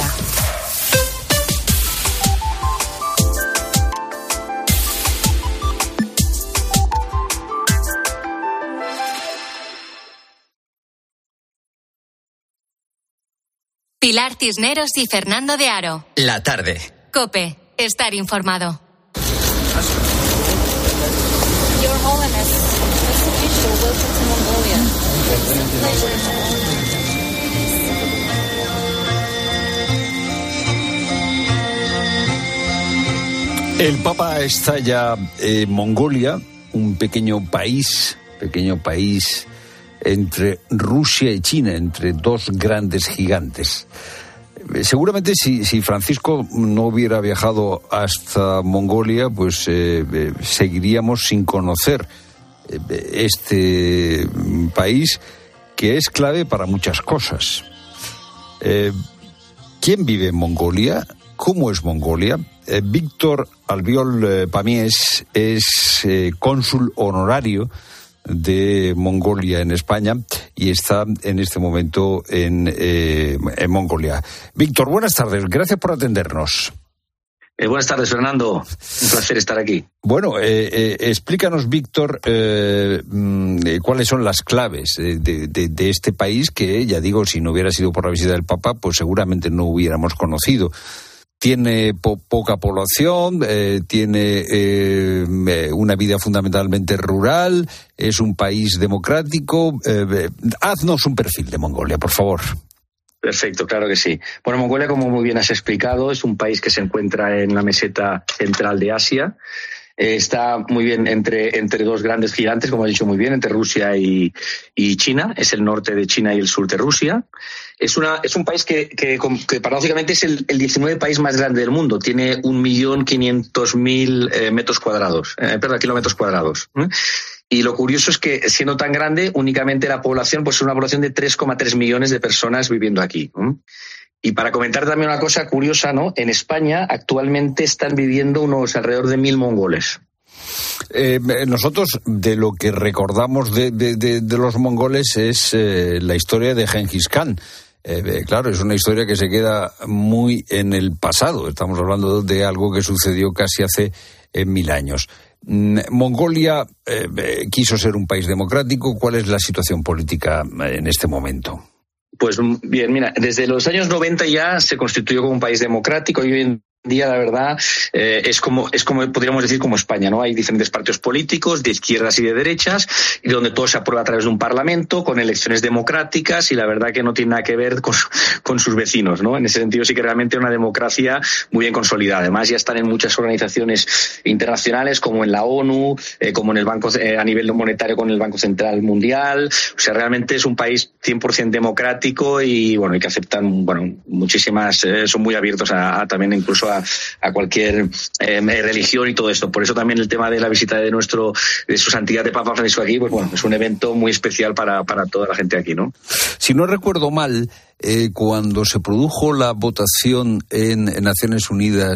Pilar Cisneros y Fernando de Aro. La tarde. COPE. Estar informado. Your Holiness, Mitsubishi, welcome to Mongolia. El Papa está ya en Mongolia, un pequeño país, pequeño país entre Rusia y China, entre dos grandes gigantes. Seguramente si, si Francisco no hubiera viajado hasta Mongolia, pues eh, eh, seguiríamos sin conocer eh, este país que es clave para muchas cosas. Eh, ¿Quién vive en Mongolia? ¿Cómo es Mongolia? Eh, Víctor Albiol eh, Pamies es eh, cónsul honorario de Mongolia en España y está en este momento en, eh, en Mongolia. Víctor, buenas tardes, gracias por atendernos. Eh, buenas tardes, Fernando, un placer estar aquí. Bueno, eh, eh, explícanos, Víctor, eh, eh, cuáles son las claves de, de, de este país que, ya digo, si no hubiera sido por la visita del Papa, pues seguramente no hubiéramos conocido. Tiene po- poca población, eh, tiene eh, una vida fundamentalmente rural, es un país democrático. Eh, haznos un perfil de Mongolia, por favor. Perfecto, claro que sí. Bueno, Mongolia, como muy bien has explicado, es un país que se encuentra en la meseta central de Asia. Eh, está muy bien entre, entre dos grandes gigantes, como has dicho muy bien, entre Rusia y, y China. Es el norte de China y el sur de Rusia. Es, una, es un país que, que, que paradójicamente es el, el diecinueve país más grande del mundo. Tiene un millón quinientos mil eh, metros cuadrados, eh, perdón, kilómetros cuadrados. ¿eh? Y lo curioso es que, siendo tan grande, únicamente la población, pues es una población de tres coma tres millones de personas viviendo aquí. ¿eh? Y para comentar también una cosa curiosa, ¿no? En España actualmente están viviendo unos alrededor de mil mongoles. Eh, nosotros de lo que recordamos de, de, de, de los mongoles es eh, la historia de Gengis Khan. Eh, claro, es una historia que se queda muy en el pasado. Estamos hablando de algo que sucedió casi hace eh, mil años. Mongolia eh, quiso ser un país democrático. ¿Cuál es la situación política en este momento? Pues bien, mira, desde los años noventa ya se constituyó como un país democrático y hoy en día, la verdad, eh, es como es como podríamos decir como España, ¿no? Hay diferentes partidos políticos de izquierdas y de derechas y donde todo se aprueba a través de un parlamento con elecciones democráticas y la verdad que no tiene nada que ver con, con sus vecinos, ¿no? En ese sentido sí que realmente una democracia muy bien consolidada. Además ya están en muchas organizaciones internacionales como en la ONU, eh, como en el banco eh, a nivel monetario con el Banco Central Mundial. O sea, realmente es un país cien por ciento democrático y bueno, y que aceptan bueno muchísimas, eh, son muy abiertos a, a también incluso a a cualquier eh, religión y todo esto. Por eso también el tema de la visita de nuestro de su santidad de Papa Francisco aquí, pues bueno, es un evento muy especial para, para toda la gente aquí, ¿no? Si no recuerdo mal, eh, cuando se produjo la votación en, en Naciones Unidas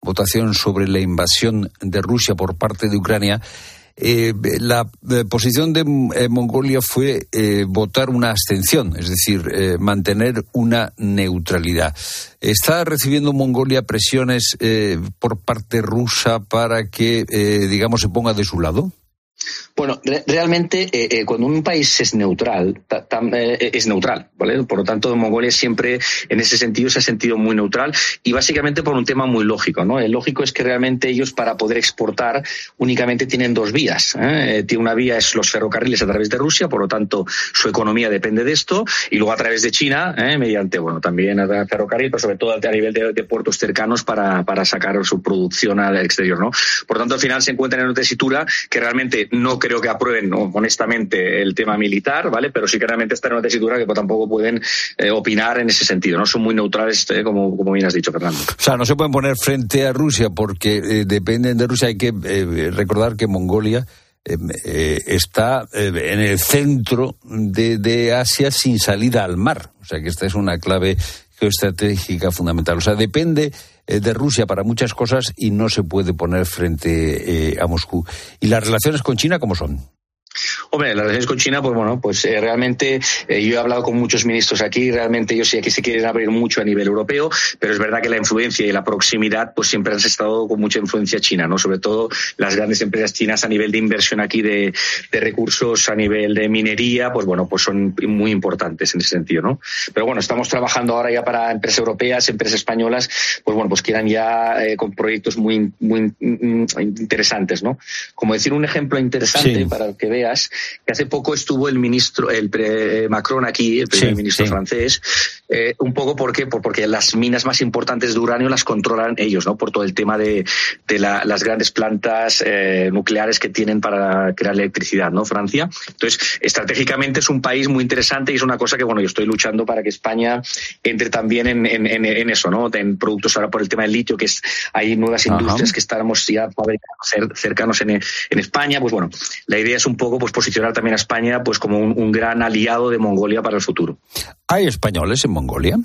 votación sobre la invasión de Rusia por parte de Ucrania, eh, la eh, posición de eh, Mongolia fue eh, votar una abstención, es decir, eh, mantener una neutralidad. ¿Está recibiendo Mongolia presiones eh, por parte rusa para que, eh, digamos, se ponga de su lado? Bueno, re- realmente eh, eh, cuando un país es neutral, ta- tam- eh, es neutral, ¿vale? Por lo tanto, Mongolia siempre, en ese sentido, se ha sentido muy neutral y básicamente por un tema muy lógico, ¿no? El lógico es que realmente ellos, para poder exportar, únicamente tienen dos vías, ¿eh? Eh, tiene una vía es los ferrocarriles a través de Rusia, por lo tanto, su economía depende de esto, y luego a través de China, ¿eh? mediante, bueno, también a ferrocarril, pero sobre todo a nivel de, de puertos cercanos para, para sacar su producción al exterior, ¿no? Por lo tanto, al final se encuentran en una tesitura que realmente no creo que aprueben, ¿no?, honestamente, el tema militar, ¿vale? Pero sí que realmente están en una tesitura que pues, tampoco pueden eh, opinar en ese sentido, ¿no? Son muy neutrales, eh, como, como bien has dicho, Fernando. O sea, no se pueden poner frente a Rusia porque eh, dependen de Rusia. Hay que eh, recordar que Mongolia eh, eh, está eh, en el centro de, de Asia sin salida al mar. O sea, que esta es una clave geoestratégica fundamental. O sea, depende eh, de Rusia para muchas cosas y no se puede poner frente eh, a Moscú. ¿Y las relaciones con China cómo son? Hombre, las relaciones con China, pues bueno, pues eh, realmente eh, yo he hablado con muchos ministros aquí, realmente ellos sí que se quieren abrir mucho a nivel europeo, pero es verdad que la influencia y la proximidad pues siempre han estado con mucha influencia china, ¿no? Sobre todo las grandes empresas chinas a nivel de inversión aquí de, de recursos, a nivel de minería, pues bueno, pues son muy importantes en ese sentido, ¿no? Pero bueno, estamos trabajando ahora ya para empresas europeas, empresas españolas, pues bueno, pues quieran ya eh, con proyectos muy, muy mm, interesantes, ¿no? Como decir un ejemplo interesante sí. para que veas que hace poco estuvo el ministro, el pre, Macron aquí, el primer sí, ministro sí. francés, eh, un poco porque, porque las minas más importantes de uranio las controlan ellos, ¿no? Por todo el tema de, de la, las grandes plantas eh, nucleares que tienen para crear electricidad, ¿no? Francia. Entonces, estratégicamente es un país muy interesante y es una cosa que, bueno, yo estoy luchando para que España entre también en, en, en, en eso, ¿no? En productos ahora por el tema del litio, que es, hay nuevas industrias Ajá. que estamos ya fabricando cercanos en, en España. Pues bueno, la idea es un poco pues posicionar también a España pues como un, un gran aliado de Mongolia para el futuro. ¿Hay españoles en Mongolia?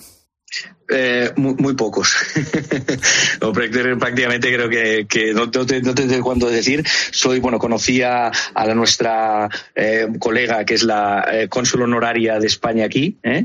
Eh, muy, muy pocos. no, prácticamente creo que, que no, no, te, no te sé cuándo decir. Soy, bueno, conocí a, a la nuestra eh, colega que es la eh, cónsul honoraria de España aquí, ¿eh?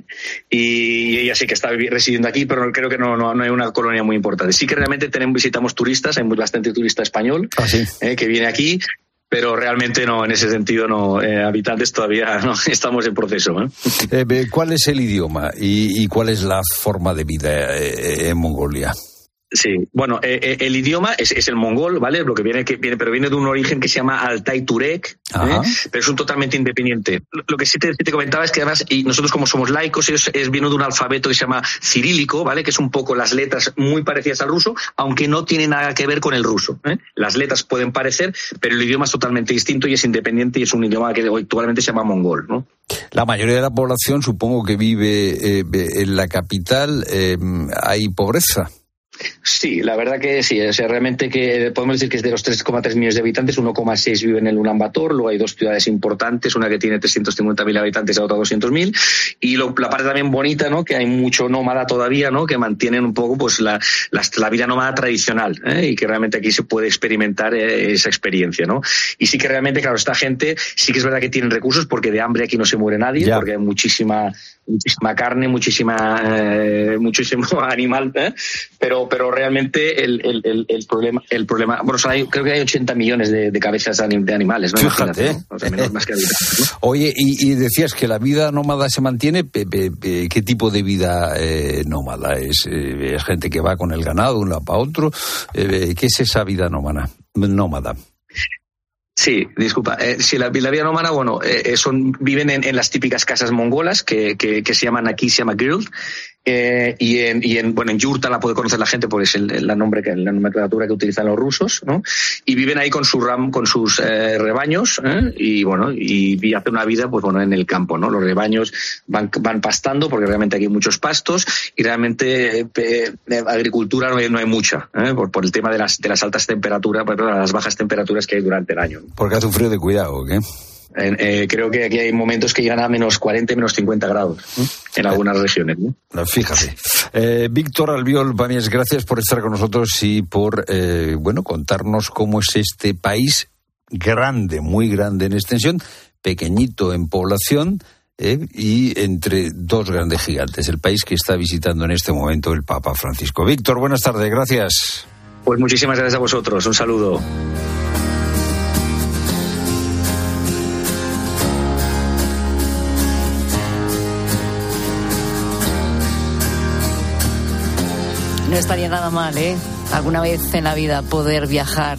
y ella sí que está residiendo aquí, pero creo que no, no, no hay una colonia muy importante. Sí que realmente tenemos, visitamos turistas, hay bastante turista español ¿Ah, sí? eh, que viene aquí. Pero realmente no, en ese sentido no, eh, habitantes todavía no estamos en proceso. ¿eh? Eh, ¿Cuál es el idioma y, y cuál es la forma de vida eh, en Mongolia? Sí, bueno, eh, el idioma es, es el mongol, ¿vale? Lo que viene, que viene, pero viene de un origen que se llama Altai Turek, ¿eh? Pero es un totalmente independiente. Lo que sí te, te comentaba es que además, y nosotros como somos laicos, ellos es, viene de un alfabeto que se llama cirílico, ¿vale? Que es un poco las letras muy parecidas al ruso, aunque no tiene nada que ver con el ruso, ¿eh? Las letras pueden parecer, pero el idioma es totalmente distinto y es independiente y es un idioma que actualmente se llama mongol, ¿no? La mayoría de la población supongo que vive eh, en la capital. Eh, ¿Hay pobreza? Sí, la verdad que sí. O sea, realmente que podemos decir que es de los tres coma tres millones de habitantes, uno coma seis viven en el Ulan Bator, luego hay dos ciudades importantes, una que tiene trescientos cincuenta mil habitantes y la otra doscientos mil, y lo, la parte también bonita, ¿no? Que hay mucho nómada todavía, ¿no? Que mantienen un poco pues la, la, la vida nómada tradicional, ¿eh? Y que realmente aquí se puede experimentar eh, esa experiencia, ¿no? Y sí que realmente, claro, esta gente sí que es verdad que tienen recursos porque de hambre aquí no se muere nadie, ya. Porque hay muchísima muchísima carne, muchísima eh, muchísimo animal, ¿eh? pero pero realmente el, el, el, el problema el problema bueno, son hay, creo que hay ochenta millones de, de cabezas de animales, ¿no? Fíjate, ¿no? O sea, menos más que habitantes, ¿no? Oye, y, y decías que la vida nómada se mantiene. ¿Qué tipo de vida eh, nómada es? ¿Es gente que va con el ganado de un lado para otro? ¿Qué es esa vida nómada? nómada? Sí, disculpa. Eh, sí, la, la vida nómada, bueno, eh, son viven en, en las típicas casas mongolas que, que, que se llaman aquí, se llama Girl. Eh, y en, y en, bueno, en Yurta la puede conocer la gente porque es el, la nombre que, la nomenclatura que utilizan los rusos, ¿no? Y viven ahí con su ram, con sus eh, rebaños, ¿eh? Y bueno, y, y hacen una vida, pues bueno, en el campo, ¿no? Los rebaños van, van pastando porque realmente aquí hay muchos pastos y realmente eh, eh, agricultura no hay, no hay mucha, ¿eh? Por, por el tema de las, de las altas temperaturas, perdón, las bajas temperaturas que hay durante el año. Porque hace un frío de cuidado, ¿qué? Eh, eh, creo que aquí hay momentos que llegan a menos cuarenta, menos cincuenta grados, ¿eh? en algunas regiones, ¿no? Fíjate. Eh, Víctor Albiol Pàmies, gracias por estar con nosotros y por eh, bueno contarnos cómo es este país grande, muy grande en extensión, pequeñito en población, eh, y entre dos grandes gigantes, el país que está visitando en este momento el Papa Francisco. Víctor, buenas tardes, gracias. Pues muchísimas gracias a vosotros, un saludo. No estaría nada mal, ¿eh? Alguna vez en la vida poder viajar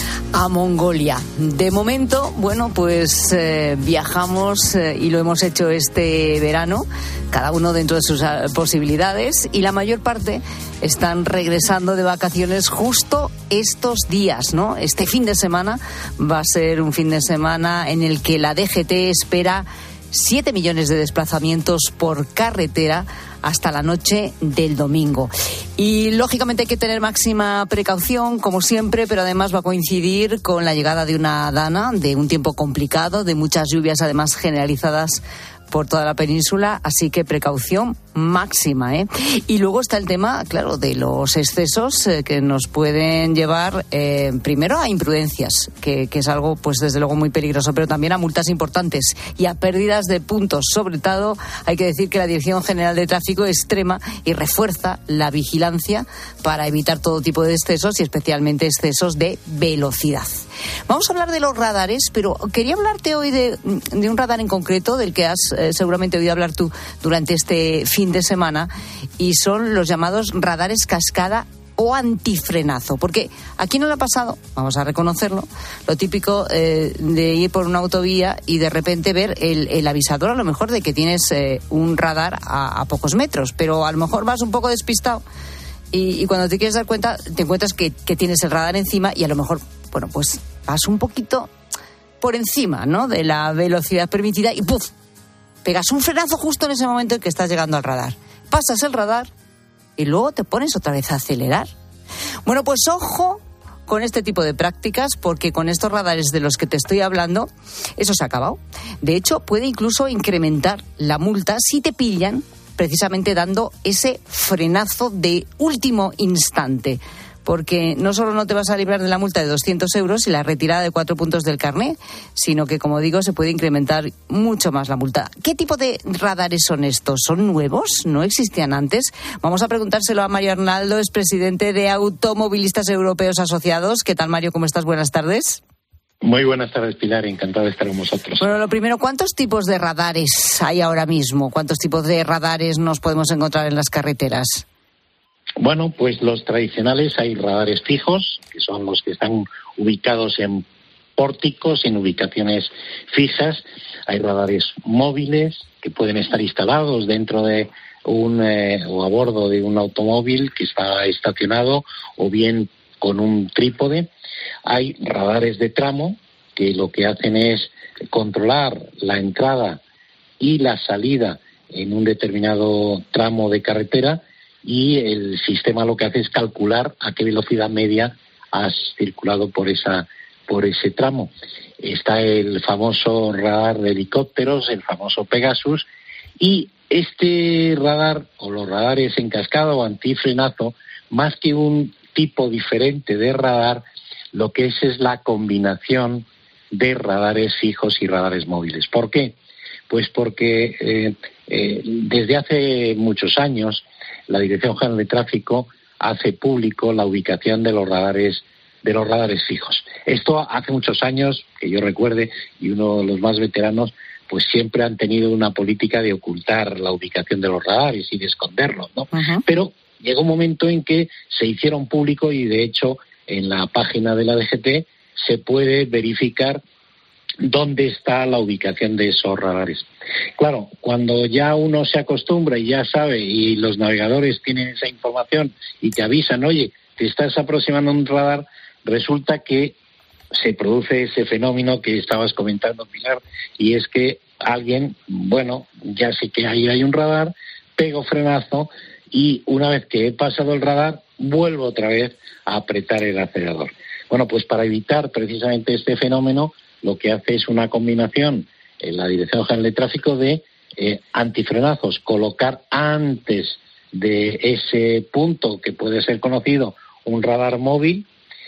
a Mongolia. De momento, bueno, pues eh, viajamos eh, y lo hemos hecho este verano, cada uno dentro de sus uh, posibilidades, y la mayor parte están regresando de vacaciones justo estos días, ¿no? Este fin de semana va a ser un fin de semana en el que la D G T espera siete millones de desplazamientos por carretera hasta la noche del domingo. Y lógicamente hay que tener máxima precaución, como siempre, pero además va a coincidir con la llegada de una dana, de un tiempo complicado, de muchas lluvias además generalizadas por toda la península, así que precaución máxima, ¿eh? Y luego está el tema, claro, de los excesos eh, que nos pueden llevar eh, primero a imprudencias, que, que es algo, pues desde luego muy peligroso, pero también a multas importantes y a pérdidas de puntos. Sobre todo, hay que decir que la Dirección General de Tráfico extrema y refuerza la vigilancia para evitar todo tipo de excesos y especialmente excesos de velocidad. Vamos a hablar de los radares, pero quería hablarte hoy de, de un radar en concreto del que has eh, seguramente oído hablar tú durante este fin de semana, y son los llamados radares cascada o antifrenazo, porque aquí no le ha pasado, vamos a reconocerlo, lo típico eh, de ir por una autovía y de repente ver el, el avisador, a lo mejor de que tienes eh, un radar a, a pocos metros, pero a lo mejor vas un poco despistado y, y cuando te quieres dar cuenta te encuentras que, que tienes el radar encima y a lo mejor, bueno, pues vas un poquito por encima, ¿no?, de la velocidad permitida y ¡puf!, pegas un frenazo justo en ese momento en que estás llegando al radar. Pasas el radar y luego te pones otra vez a acelerar. Bueno, pues ojo con este tipo de prácticas, porque con estos radares de los que te estoy hablando, eso se ha acabado. De hecho, puede incluso incrementar la multa si te pillan precisamente dando ese frenazo de último instante. Porque no solo no te vas a librar de la multa de doscientos euros y la retirada de cuatro puntos del carné, sino que, como digo, se puede incrementar mucho más la multa. ¿Qué tipo de radares son estos? ¿Son nuevos? ¿No existían antes? Vamos a preguntárselo a Mario Arnaldo, es presidente de Automovilistas Europeos Asociados. ¿Qué tal, Mario? ¿Cómo estás? Buenas tardes. Muy buenas tardes, Pilar. Encantado de estar con vosotros. Bueno, lo primero, ¿cuántos tipos de radares hay ahora mismo? ¿Cuántos tipos de radares nos podemos encontrar en las carreteras? Bueno, pues los tradicionales, hay radares fijos, que son los que están ubicados en pórticos, en ubicaciones fijas. Hay radares móviles que pueden estar instalados dentro de un eh, o a bordo de un automóvil que está estacionado o bien con un trípode. Hay radares de tramo que lo que hacen es controlar la entrada y la salida en un determinado tramo de carretera, y el sistema lo que hace es calcular a qué velocidad media has circulado por esa por ese tramo. Está el famoso radar de helicópteros, el famoso Pegasus, y este radar o los radares en cascada o antifrenazo, más que un tipo diferente de radar, lo que es es la combinación de radares fijos y radares móviles. ¿Por qué? Pues porque eh, eh, desde hace muchos años la Dirección General de Tráfico hace público la ubicación de los radares de los radares fijos. Esto hace muchos años, que yo recuerde, y uno de los más veteranos, pues siempre han tenido una política de ocultar la ubicación de los radares y de esconderlos, ¿no? Uh-huh. Pero llegó un momento en que se hicieron público y, de hecho, en la página de la D G T se puede verificar dónde está la ubicación de esos radares. Claro, cuando ya uno se acostumbra y ya sabe, y los navegadores tienen esa información y te avisan, oye, te estás aproximando a un radar, resulta que se produce ese fenómeno que estabas comentando, Pilar, y es que alguien, bueno, ya sé que ahí hay un radar, pego frenazo y una vez que he pasado el radar, vuelvo otra vez a apretar el acelerador. Bueno, pues para evitar precisamente este fenómeno, lo que hace es una combinación en la Dirección General de Tráfico de eh, antifrenazos, colocar antes de ese punto que puede ser conocido un radar móvil,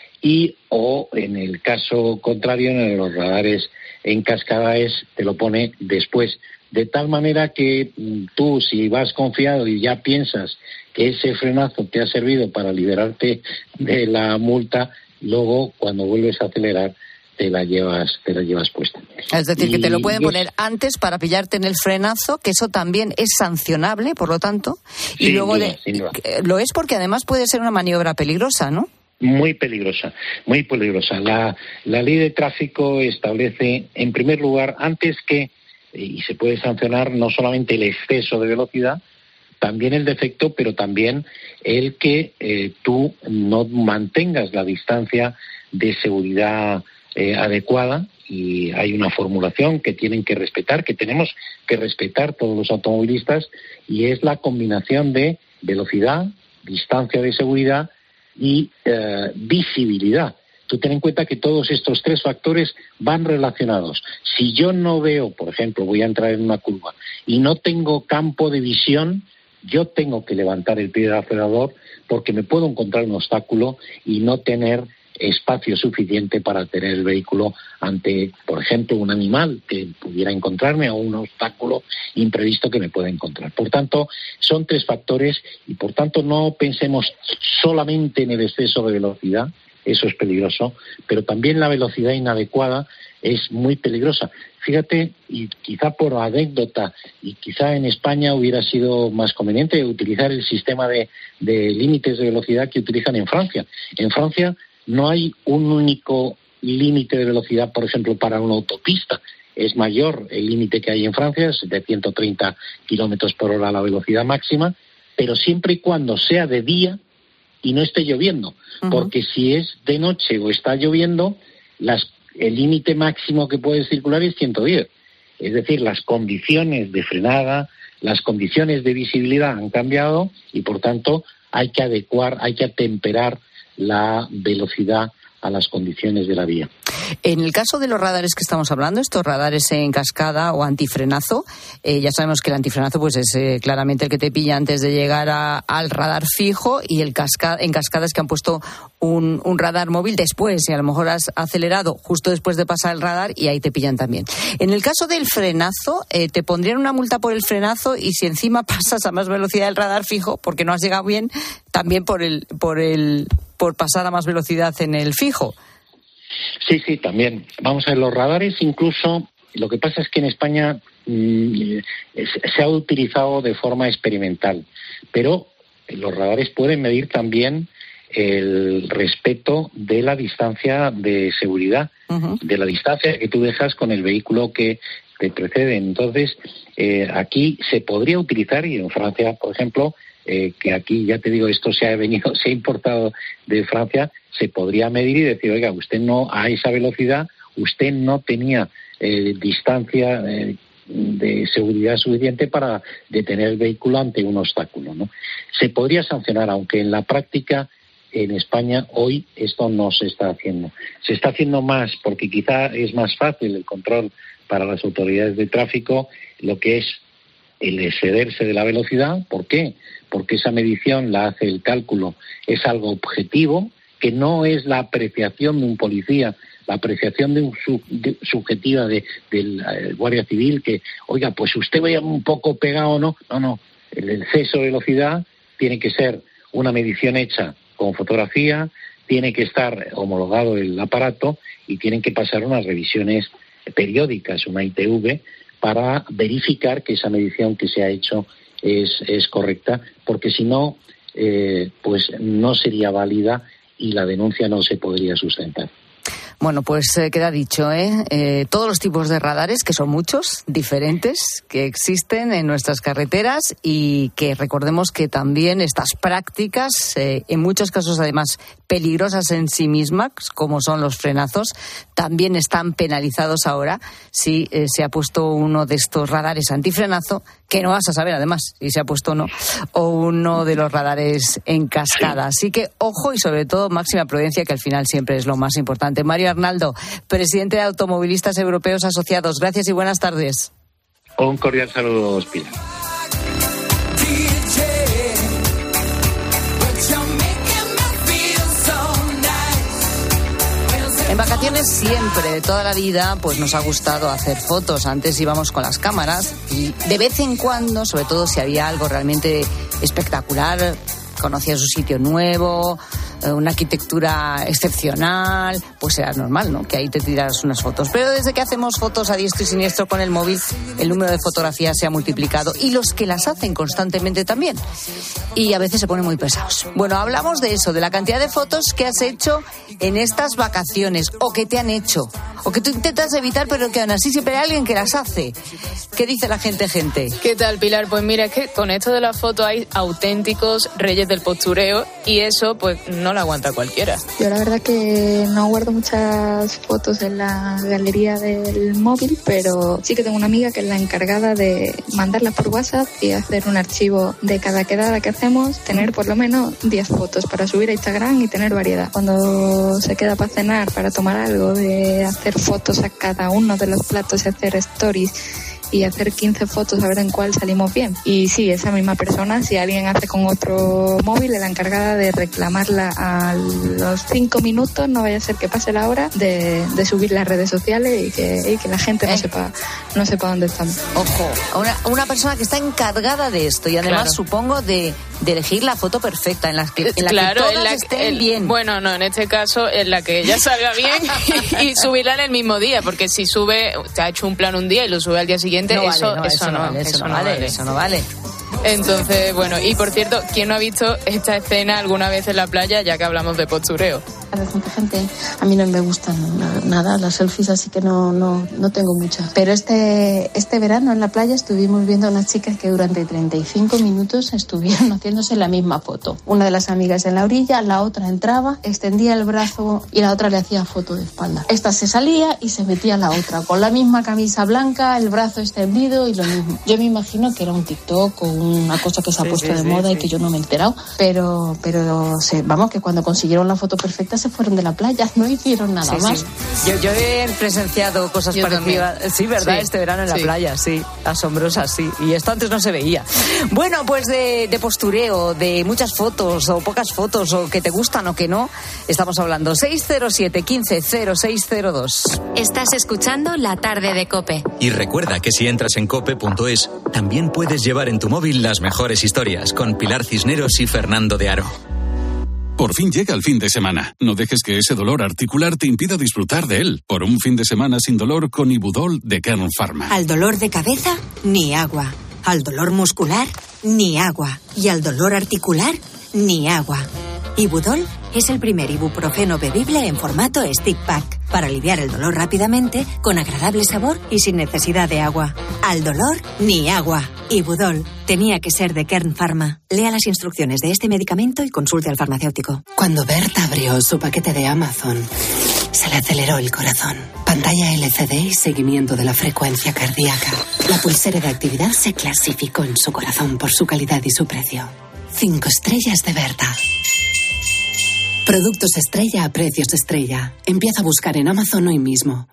y o en el caso contrario, en los radares en cascada, es te lo pone después, de tal manera que tú, si vas confiado y ya piensas que ese frenazo te ha servido para liberarte de la multa, luego cuando vuelves a acelerar te la llevas te la llevas puesta. Es decir, y que te lo pueden es... poner antes para pillarte en el frenazo, que eso también es sancionable, por lo tanto, y sin luego duda, de... sin duda. lo es porque además puede ser una maniobra peligrosa, ¿no? Muy peligrosa, muy peligrosa. La, la ley de tráfico establece, en primer lugar, antes que, y se puede sancionar no solamente el exceso de velocidad, también el defecto, pero también el que eh, tú no mantengas la distancia de seguridad eh, adecuada, y hay una formulación que tienen que respetar, que tenemos que respetar todos los automovilistas, y es la combinación de velocidad, distancia de seguridad y eh, visibilidad. Tú ten en cuenta que todos estos tres factores van relacionados. Si yo no veo, por ejemplo, voy a entrar en una curva y no tengo campo de visión, yo tengo que levantar el pie del acelerador porque me puedo encontrar un obstáculo y no tener espacio suficiente para tener el vehículo ante, por ejemplo, un animal que pudiera encontrarme o un obstáculo imprevisto que me pueda encontrar. Por tanto, son tres factores y, por tanto, no pensemos solamente en el exceso de velocidad, eso es peligroso, pero también la velocidad inadecuada es muy peligrosa. Fíjate, y quizá por anécdota, y quizá en España hubiera sido más conveniente utilizar el sistema de, de límites de velocidad que utilizan en Francia. En Francia no hay un único límite de velocidad, por ejemplo, para una autopista. Es mayor el límite que hay en Francia, es de ciento treinta kilómetros por hora la velocidad máxima, pero siempre y cuando sea de día y no esté lloviendo. Uh-huh. Porque si es de noche o está lloviendo, las, el límite máximo que puede circular es ciento diez. Es decir, las condiciones de frenada, las condiciones de visibilidad han cambiado y, por tanto, hay que adecuar, hay que atemperar la velocidad a las condiciones de la vía. En el caso de los radares que estamos hablando, estos radares en cascada o antifrenazo, eh, ya sabemos que el antifrenazo pues es eh, claramente el que te pilla antes de llegar a, al radar fijo, y el cascada, en cascada es que han puesto un, un radar móvil después, y a lo mejor has acelerado justo después de pasar el radar y ahí te pillan también. En el caso del frenazo, eh, te pondrían una multa por el frenazo, y si encima pasas a más velocidad del radar fijo porque no has llegado bien, también por el por el por pasar a más velocidad en el fijo. Sí, sí, también. Vamos a ver, los radares incluso, lo que pasa es que en España mmm, se ha utilizado de forma experimental, pero los radares pueden medir también el respeto de la distancia de seguridad, uh-huh. de la distancia que tú dejas con el vehículo que te precede. Entonces, eh, aquí se podría utilizar, y en Francia, por ejemplo, Eh, que aquí, ya te digo, esto se ha venido, se ha importado de Francia, se podría medir y decir, oiga, usted no, a esa velocidad, usted no tenía eh, distancia eh, de seguridad suficiente para detener el vehículo ante un obstáculo, ¿no? Se podría sancionar, aunque en la práctica en España hoy esto no se está haciendo. Se está haciendo más porque quizá es más fácil el control para las autoridades de tráfico, lo que es el excederse de la velocidad. ¿Por qué? Porque esa medición la hace el cálculo, es algo objetivo, que no es la apreciación de un policía, la apreciación de un su, de, subjetiva de, del uh, guardia civil, que, oiga, pues usted vaya un poco pegado o no. No, no, el exceso de velocidad tiene que ser una medición hecha con fotografía, tiene que estar homologado el aparato y tienen que pasar unas revisiones periódicas, una I T V, para verificar que esa medición que se ha hecho es, es correcta, porque si no, eh, pues no sería válida y la denuncia no se podría sustentar. Bueno, pues eh, queda dicho, ¿eh? ¿eh? Todos los tipos de radares, que son muchos, diferentes, que existen en nuestras carreteras, y que recordemos que también estas prácticas, eh, en muchos casos además peligrosas en sí mismas, como son los frenazos, también están penalizados ahora si eh, se ha puesto uno de estos radares antifrenazo, que no vas a saber además si se ha puesto o no, o uno de los radares en cascada. Así que ojo, y sobre todo máxima prudencia, que al final siempre es lo más importante. Mario Arnaldo, presidente de Automovilistas Europeos Asociados, gracias y buenas tardes. Un cordial saludo, Pilar. En vacaciones siempre, de toda la vida, pues nos ha gustado hacer fotos. Antes íbamos con las cámaras y de vez en cuando, sobre todo si había algo realmente espectacular, conocías un sitio nuevo, una arquitectura excepcional, pues era normal, ¿no?, que ahí te tiras unas fotos. Pero desde que hacemos fotos a diestro y siniestro con el móvil, el número de fotografías se ha multiplicado y los que las hacen constantemente también. Y a veces se ponen muy pesados. Bueno, hablamos de eso, de la cantidad de fotos que has hecho en estas vacaciones o que te han hecho o que tú intentas evitar, pero que aún así siempre hay alguien que las hace. ¿Qué dice la gente, gente? ¿Qué tal, Pilar? Pues mira, es que con esto de la foto hay auténticos reyes del postureo y eso pues no lo aguanta cualquiera. Yo la verdad que no guardo muchas fotos en la galería del móvil, pero sí que tengo una amiga que es la encargada de mandarlas por WhatsApp y hacer un archivo de cada quedada que hacemos, tener por lo menos diez fotos para subir a Instagram y tener variedad. Cuando se queda para cenar, para tomar algo, de hacer fotos a cada uno de los platos y hacer stories y hacer quince fotos a ver en cuál salimos bien. Y sí, esa misma persona, si alguien hace con otro móvil, es la encargada de reclamarla a los cinco minutos, no vaya a ser que pase la hora de, de subir las redes sociales y que, y que la gente no sepa no sepa dónde estamos. Ojo, una, una persona que está encargada de esto y además claro. supongo de, de elegir la foto perfecta en, las que, en la claro, que todas en la, estén el, bien. Bueno, no, en este caso en la que ella salga bien y, y subirla en el mismo día, porque si sube, te ha hecho un plan un día y lo sube al día siguiente, no vale, eso, no, eso, eso no, vale, eso, eso no no vale, vale, eso no vale. Entonces, bueno, y por cierto, ¿quién no ha visto esta escena alguna vez en la playa, ya que hablamos de postureo? Gente, gente, a mí no me gustan nada las selfies, así que no, no, no tengo muchas. Pero este, este verano en la playa estuvimos viendo a unas chicas que durante treinta y cinco minutos estuvieron haciéndose la misma foto. Una de las amigas en la orilla, la otra entraba, extendía el brazo y la otra le hacía foto de espalda. Esta se salía y se metía la otra, con la misma camisa blanca, el brazo extendido y lo mismo. Yo me imagino que era un TikTok o una cosa que se ha sí, puesto sí, de sí, moda sí. y que yo no me he enterado, pero, pero sí, vamos, que cuando consiguieron la foto perfecta se fueron de la playa, no hicieron nada sí, más. Sí. Yo, yo he presenciado cosas yo parecidas, también. sí, ¿verdad? Sí. Este verano en la sí. playa, sí, asombrosas, sí. Y esto antes no se veía. Bueno, pues de, de postureo, de muchas fotos o pocas fotos o que te gustan o que no, estamos hablando. seis cero siete, quince, cero seis cero dos. Estás escuchando La Tarde de COPE. Y recuerda que si entras en cope punto es, también puedes llevar en tu móvil las mejores historias con Pilar Cisneros y Fernando de Aro. Por fin llega el fin de semana. No dejes que ese dolor articular te impida disfrutar de él. Por un fin de semana sin dolor con Ibudol de Kern Pharma. Al dolor de cabeza, ni agua. Al dolor muscular, ni agua. Y al dolor articular, ni agua. Ibudol es el primer ibuprofeno bebible en formato stick pack para aliviar el dolor rápidamente, con agradable sabor y sin necesidad de agua. Al dolor, ni agua. Ibudol tenía que ser de Kern Pharma. Lea las instrucciones de este medicamento y consulte al farmacéutico. Cuando Berta abrió su paquete de Amazon, se le aceleró el corazón. Pantalla L C D y seguimiento de la frecuencia cardíaca. La pulsera de actividad se clasificó en su corazón por su calidad y su precio. Cinco estrellas de Berta. Productos estrella a precios estrella. Empieza a buscar en Amazon hoy mismo.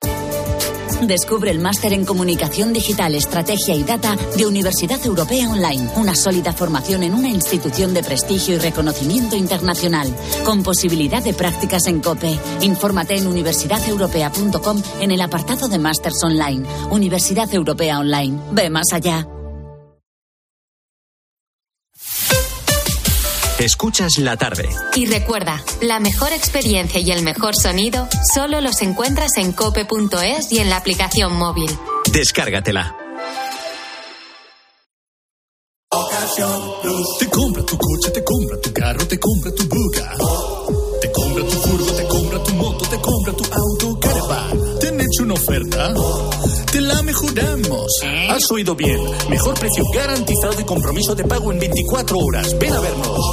Descubre el máster en Comunicación Digital, Estrategia y Data de Universidad Europea Online. Una sólida formación en una institución de prestigio y reconocimiento internacional. Con posibilidad de prácticas en COPE. Infórmate en universidad europea punto com en el apartado de Másters Online. Universidad Europea Online. Ve más allá. Escuchas La Tarde. Y recuerda, la mejor experiencia y el mejor sonido solo los encuentras en cope punto es y en la aplicación móvil. Descárgatela. Te compra tu coche, te compra tu carro, te compra tu buga. Te compra tu furgo, te compra tu moto, te compra tu auto, caravan. ¿Te han hecho una oferta? Te la mejoramos. Has oído bien. Mejor precio garantizado y compromiso de pago en veinticuatro horas. Ven a vernos.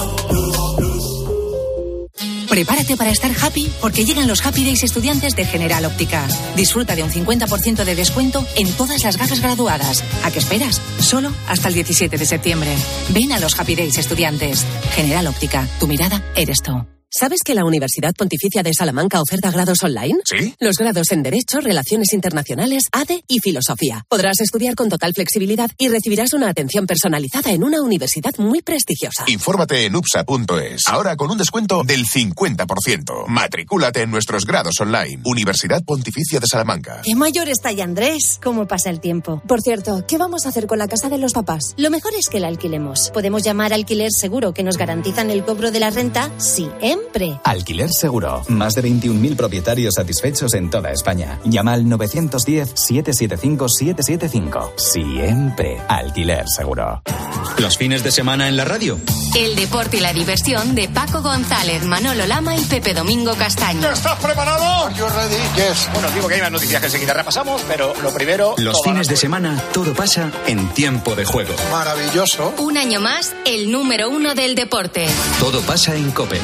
Prepárate para estar happy porque llegan los Happy Days estudiantes de General Óptica. Disfruta de un cincuenta por ciento de descuento en todas las gafas graduadas. ¿A qué esperas? Solo hasta el diecisiete de septiembre. Ven a los Happy Days estudiantes. General Óptica. Tu mirada eres tú. ¿Sabes que la Universidad Pontificia de Salamanca oferta grados online? ¿Sí? Los grados en Derecho, Relaciones Internacionales, A D E y Filosofía. Podrás estudiar con total flexibilidad y recibirás una atención personalizada en una universidad muy prestigiosa. Infórmate en U P S A punto es. Ahora con un descuento del cincuenta por ciento. Matricúlate en nuestros grados online. Universidad Pontificia de Salamanca. Qué mayor está ya Andrés. ¿Cómo pasa el tiempo? Por cierto, ¿qué vamos a hacer con la casa de los papás? Lo mejor es que la alquilemos. Podemos llamar Alquiler Seguro, que nos garantizan el cobro de la renta siempre. Alquiler Seguro. Más de veintiún mil propietarios satisfechos en toda España. Llama al nueve uno cero, siete siete cinco, siete siete cinco. Siempre. Alquiler Seguro. Los fines de semana en la radio. El deporte y la diversión de Paco González, Manolo Lama y Pepe Domingo Castaño. ¿Estás preparado? Yo ready. Yes. Bueno, digo que hay más noticias que enseguida repasamos, pero lo primero... Los fines de semana, todo pasa en tiempo de juego. Maravilloso. Un año más, el número uno del deporte. Todo pasa en COPE.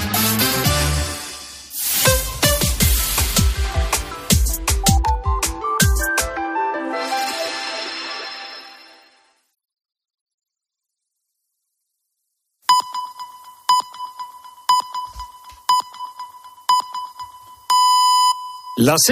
La